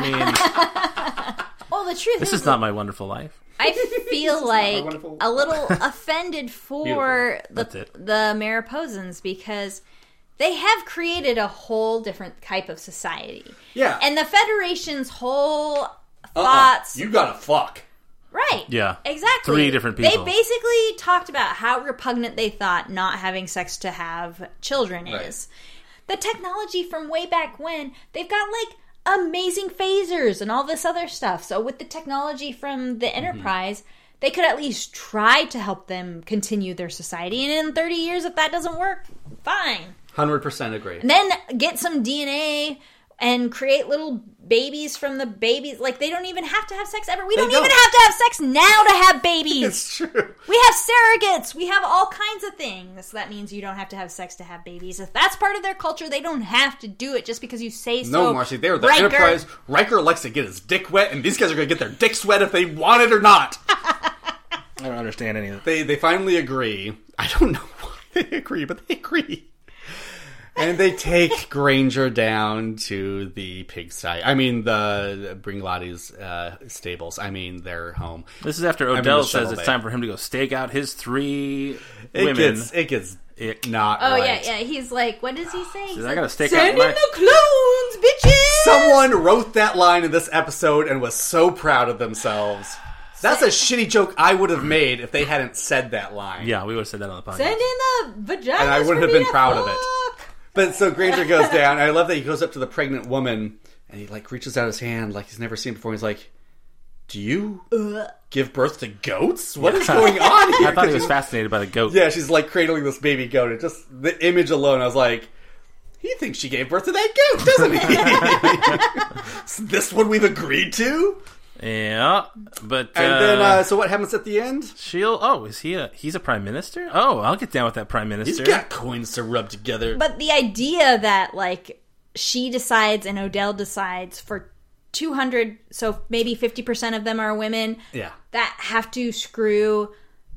mean, Well, the truth this is, is not my wonderful life. I feel like wonderful- a little offended for the That's it. the Mariposans because they have created a whole different type of society. Yeah. And the Federation's whole Uh-uh. thoughts... You gotta fuck. Right. Yeah. Exactly. Three different people. They basically talked about how repugnant they thought not having sex to have children Right. is. The technology from way back when, they've got like amazing phasers and all this other stuff. So with the technology from the Enterprise, they could at least try to help them continue their society. And in thirty years, if that doesn't work, fine. one hundred percent agree. And then get some D N A and create little babies from the babies. Like, they don't even have to have sex ever. We don't, don't. even have to have sex now to have babies. It's true. We have surrogates. We have all kinds of things. That means you don't have to have sex to have babies. If that's part of their culture, they don't have to do it just because you say so. No, Marcy, they're the Riker. Enterprise. Riker likes to get his dick wet, and these guys are going to get their dicks wet if they want it or not. I don't understand any of it. They, they finally agree. I don't know why they agree, but they agree. And they take Granger down to the pigsty. I mean, the Bringlotti's uh, stables. I mean, their home. This is after I mean, Odell the says shuttle it's bay. time for him to go stake out his three It women. gets, it gets It- not Oh, right. yeah, yeah. He's like, what does he say? He's Says, I like, gotta stake Send out in my- the clones, bitches! Someone wrote that line in this episode and was so proud of themselves. That's a shitty joke I would have made if they hadn't said that line. Yeah, we would have said that on the podcast. Send in the vaginas And I wouldn't for have me been to proud of it. fuck. But so Granger goes down. And I love that he goes up to the pregnant woman and he like reaches out his hand like he's never seen before. He's like, "Do you Ugh. give birth to goats? What is going on here?" I thought he 'Cause was you- fascinated by the goat. Yeah, she's like cradling this baby goat. And just the image alone, I was like, he thinks she gave birth to that goat, doesn't he? This one we've agreed to. Yeah, but And uh, then, uh, so what happens at the end? She'll. Oh, is he a? He's a prime minister. Oh, I'll get down with that prime minister. He's got coins to rub together. But the idea that, like, she decides and Odell decides for two hundred, so maybe fifty percent of them are women, Yeah. that have to screw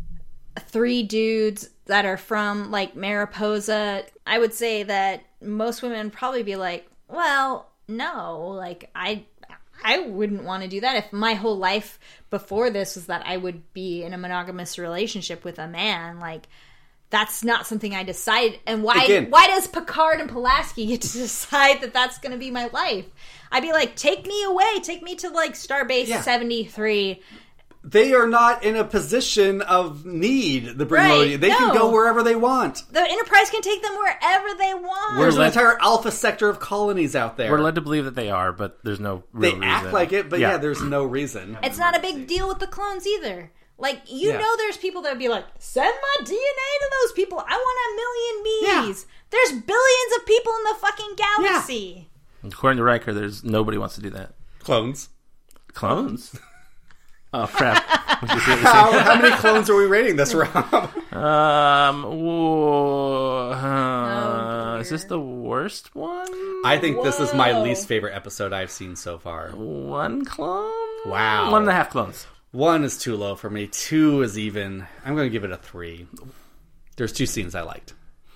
three dudes that are from, like, Mariposa. I would say that most women would probably be like, well, no, like, I... I wouldn't want to do that if my whole life before this was that I would be in a monogamous relationship with a man. Like, that's not something I decided. And why Again. why does Picard and Pulaski get to decide that that's going to be my life? I'd be like, take me away. Take me to, like, Starbase Yeah. seventy-three. They are not in a position of need, the Brimlodian. Right, They can no. go wherever they want. The Enterprise can take them wherever they want. There's an led- entire alpha sector of colonies out there. We're led to believe that they are, but there's no they real act reason. like it, but yeah. there's no reason. It's not a big deal with the clones either. Like, you Yeah. know there's people that would be like, send my D N A to those people. I want a million bees. There's billions of people in the fucking galaxy. According to Riker, there's nobody wants to do that. Clones. Clones? Oh crap! Which is what you're How, saying. how many clones are we rating this, Rob? Um, whoa, uh, is this the worst one? I think this is my least favorite episode I've seen so far. One clone? Wow. One and a half clones. One is too low for me. Two is even. I'm going to give it a three. There's two scenes I liked.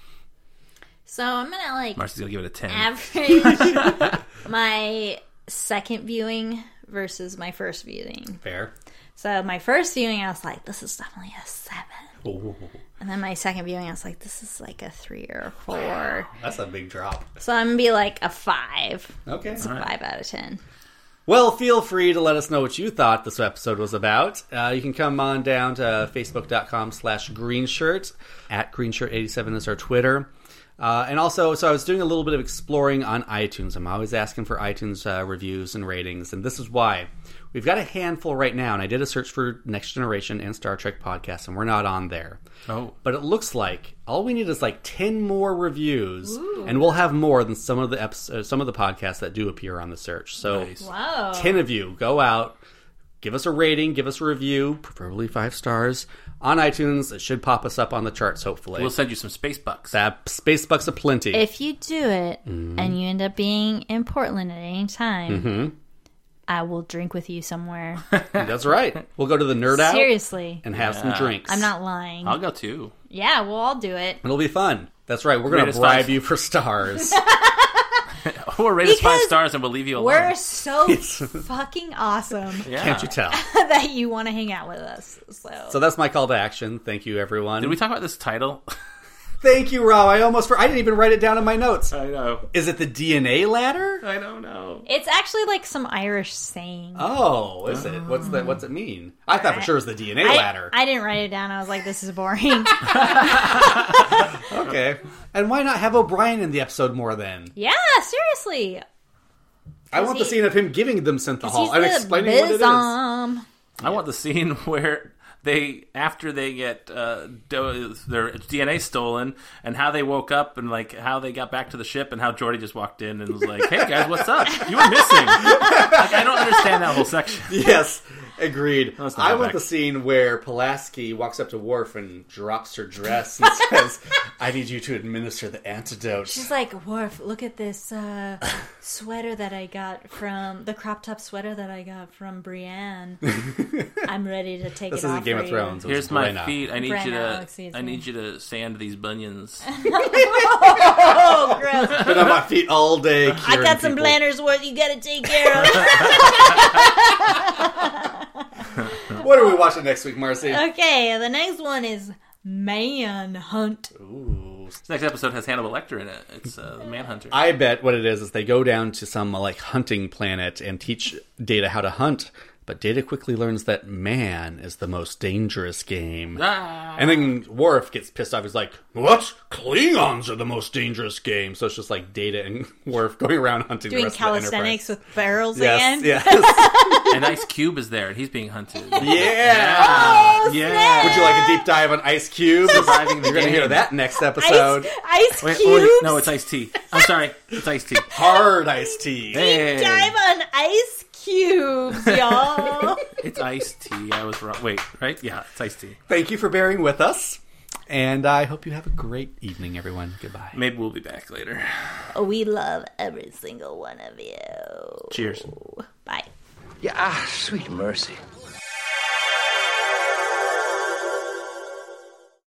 So I'm going to, like, Marcy's gonna give it a ten. average my second viewing versus my first viewing. Fair. So my first viewing, I was like, this is definitely a seven. Ooh, And then my second viewing, I was like, this is like a three or a four. that's a big drop. So I'm going to be like a five. Okay. It's a All right. five out of ten. Well, feel free to let us know what you thought this episode was about. Uh, you can come on down to facebook.com slash greenshirt. At greenshirt eighty-seven is our Twitter. Uh, and also, so I was doing a little bit of exploring on iTunes. I'm always asking for iTunes uh, reviews and ratings, and this is why. We've got a handful right now, and I did a search for Next Generation and Star Trek podcasts, and we're not on there. Oh. But it looks like all we need is like ten more reviews, and we'll have more than some of the episodes, some of the podcasts that do appear on the search. So Nice. Wow. ten of you, go out, give us a rating, give us a review, preferably five stars, on iTunes. It should pop us up on the charts, hopefully. We'll send you some space bucks. That space bucks aplenty. If you do it Mm-hmm. and you end up being in Portland at any time, hmm I will drink with you somewhere. That's right. We'll go to the Nerd Out Seriously. and have Yeah. some drinks. I'm not lying. I'll go too. Yeah, we'll all do it. It'll be fun. That's right. We're going Rate to us bribe five. you for stars. Or rate us five Because stars and we'll leave you alone. We're so fucking awesome Yeah. Can't you tell? that you want to hang out with us. So, So that's my call to action. Thank you, everyone. Did we talk about this title? Thank you, Rob. I almost for I didn't even write it down in my notes. I know. Is it the D N A ladder? I don't know. it's actually like some Irish saying. Oh, is it? What's that? What's it mean? I thought for sure it was the D N A I, ladder. I didn't write it down. I was like, this is boring. Okay. And why not have O'Brien in the episode more then? Yeah, seriously. I want the he- scene of him giving them synthahol He's and the explaining what it is. bizom. I want the scene where they after they get uh, do, their D N A stolen, and how they woke up, and like how they got back to the ship, and how Geordi just walked in and was like, "Hey guys, what's up? You were missing." Like, I don't understand that whole section. Yes. Agreed. Let's not I go want back. the scene where Pulaski walks up to Worf and drops her dress and says, "I need you to administer the antidote." She's like, Worf, look at this uh, sweater that I got from the crop top sweater that I got from Brienne. I'm ready to take This it isn't off Game for of you." Thrones. Here's my Brenna. feet. I need Brenna, you to. excuse I me. need you to sand these bunions. Oh, gross. Been on my feet all day. I curing got some people. Blanners worth you gotta take care of. What are we watching next week, Marcy? Okay, the next one is Manhunt. Ooh. This next episode has Hannibal Lecter in it. It's uh, the Manhunter. I bet what it is is they go down to some uh, like hunting planet and teach Data how to hunt, but Data quickly learns that man is the most dangerous game. Ah. And then Worf gets pissed off. He's like, "What? Klingons are the most dangerous game." So it's just like Data and Worf going around hunting Doing the rest calisthenics of the with barrels Yes, again. yes. And Ice Cube is there, and he's being hunted. Yeah. Oh, Yeah. snap. Would you like a deep dive on Ice Cube? Surviving the You're going to game. hear that next episode. Ice, ice Wait, cubes. wait, no, it's Ice Tea. I'm sorry, it's Ice Tea. Hard iced tea. Hey. Deep dive on ice cubes, y'all. It's Ice Tea. I was wrong. Wait, right? Yeah, it's Ice Tea. Thank you for bearing with us. And I hope you have a great evening, everyone. Goodbye. Maybe we'll be back later. We love every single one of you. Cheers. Bye. Yeah, ah, sweet mercy.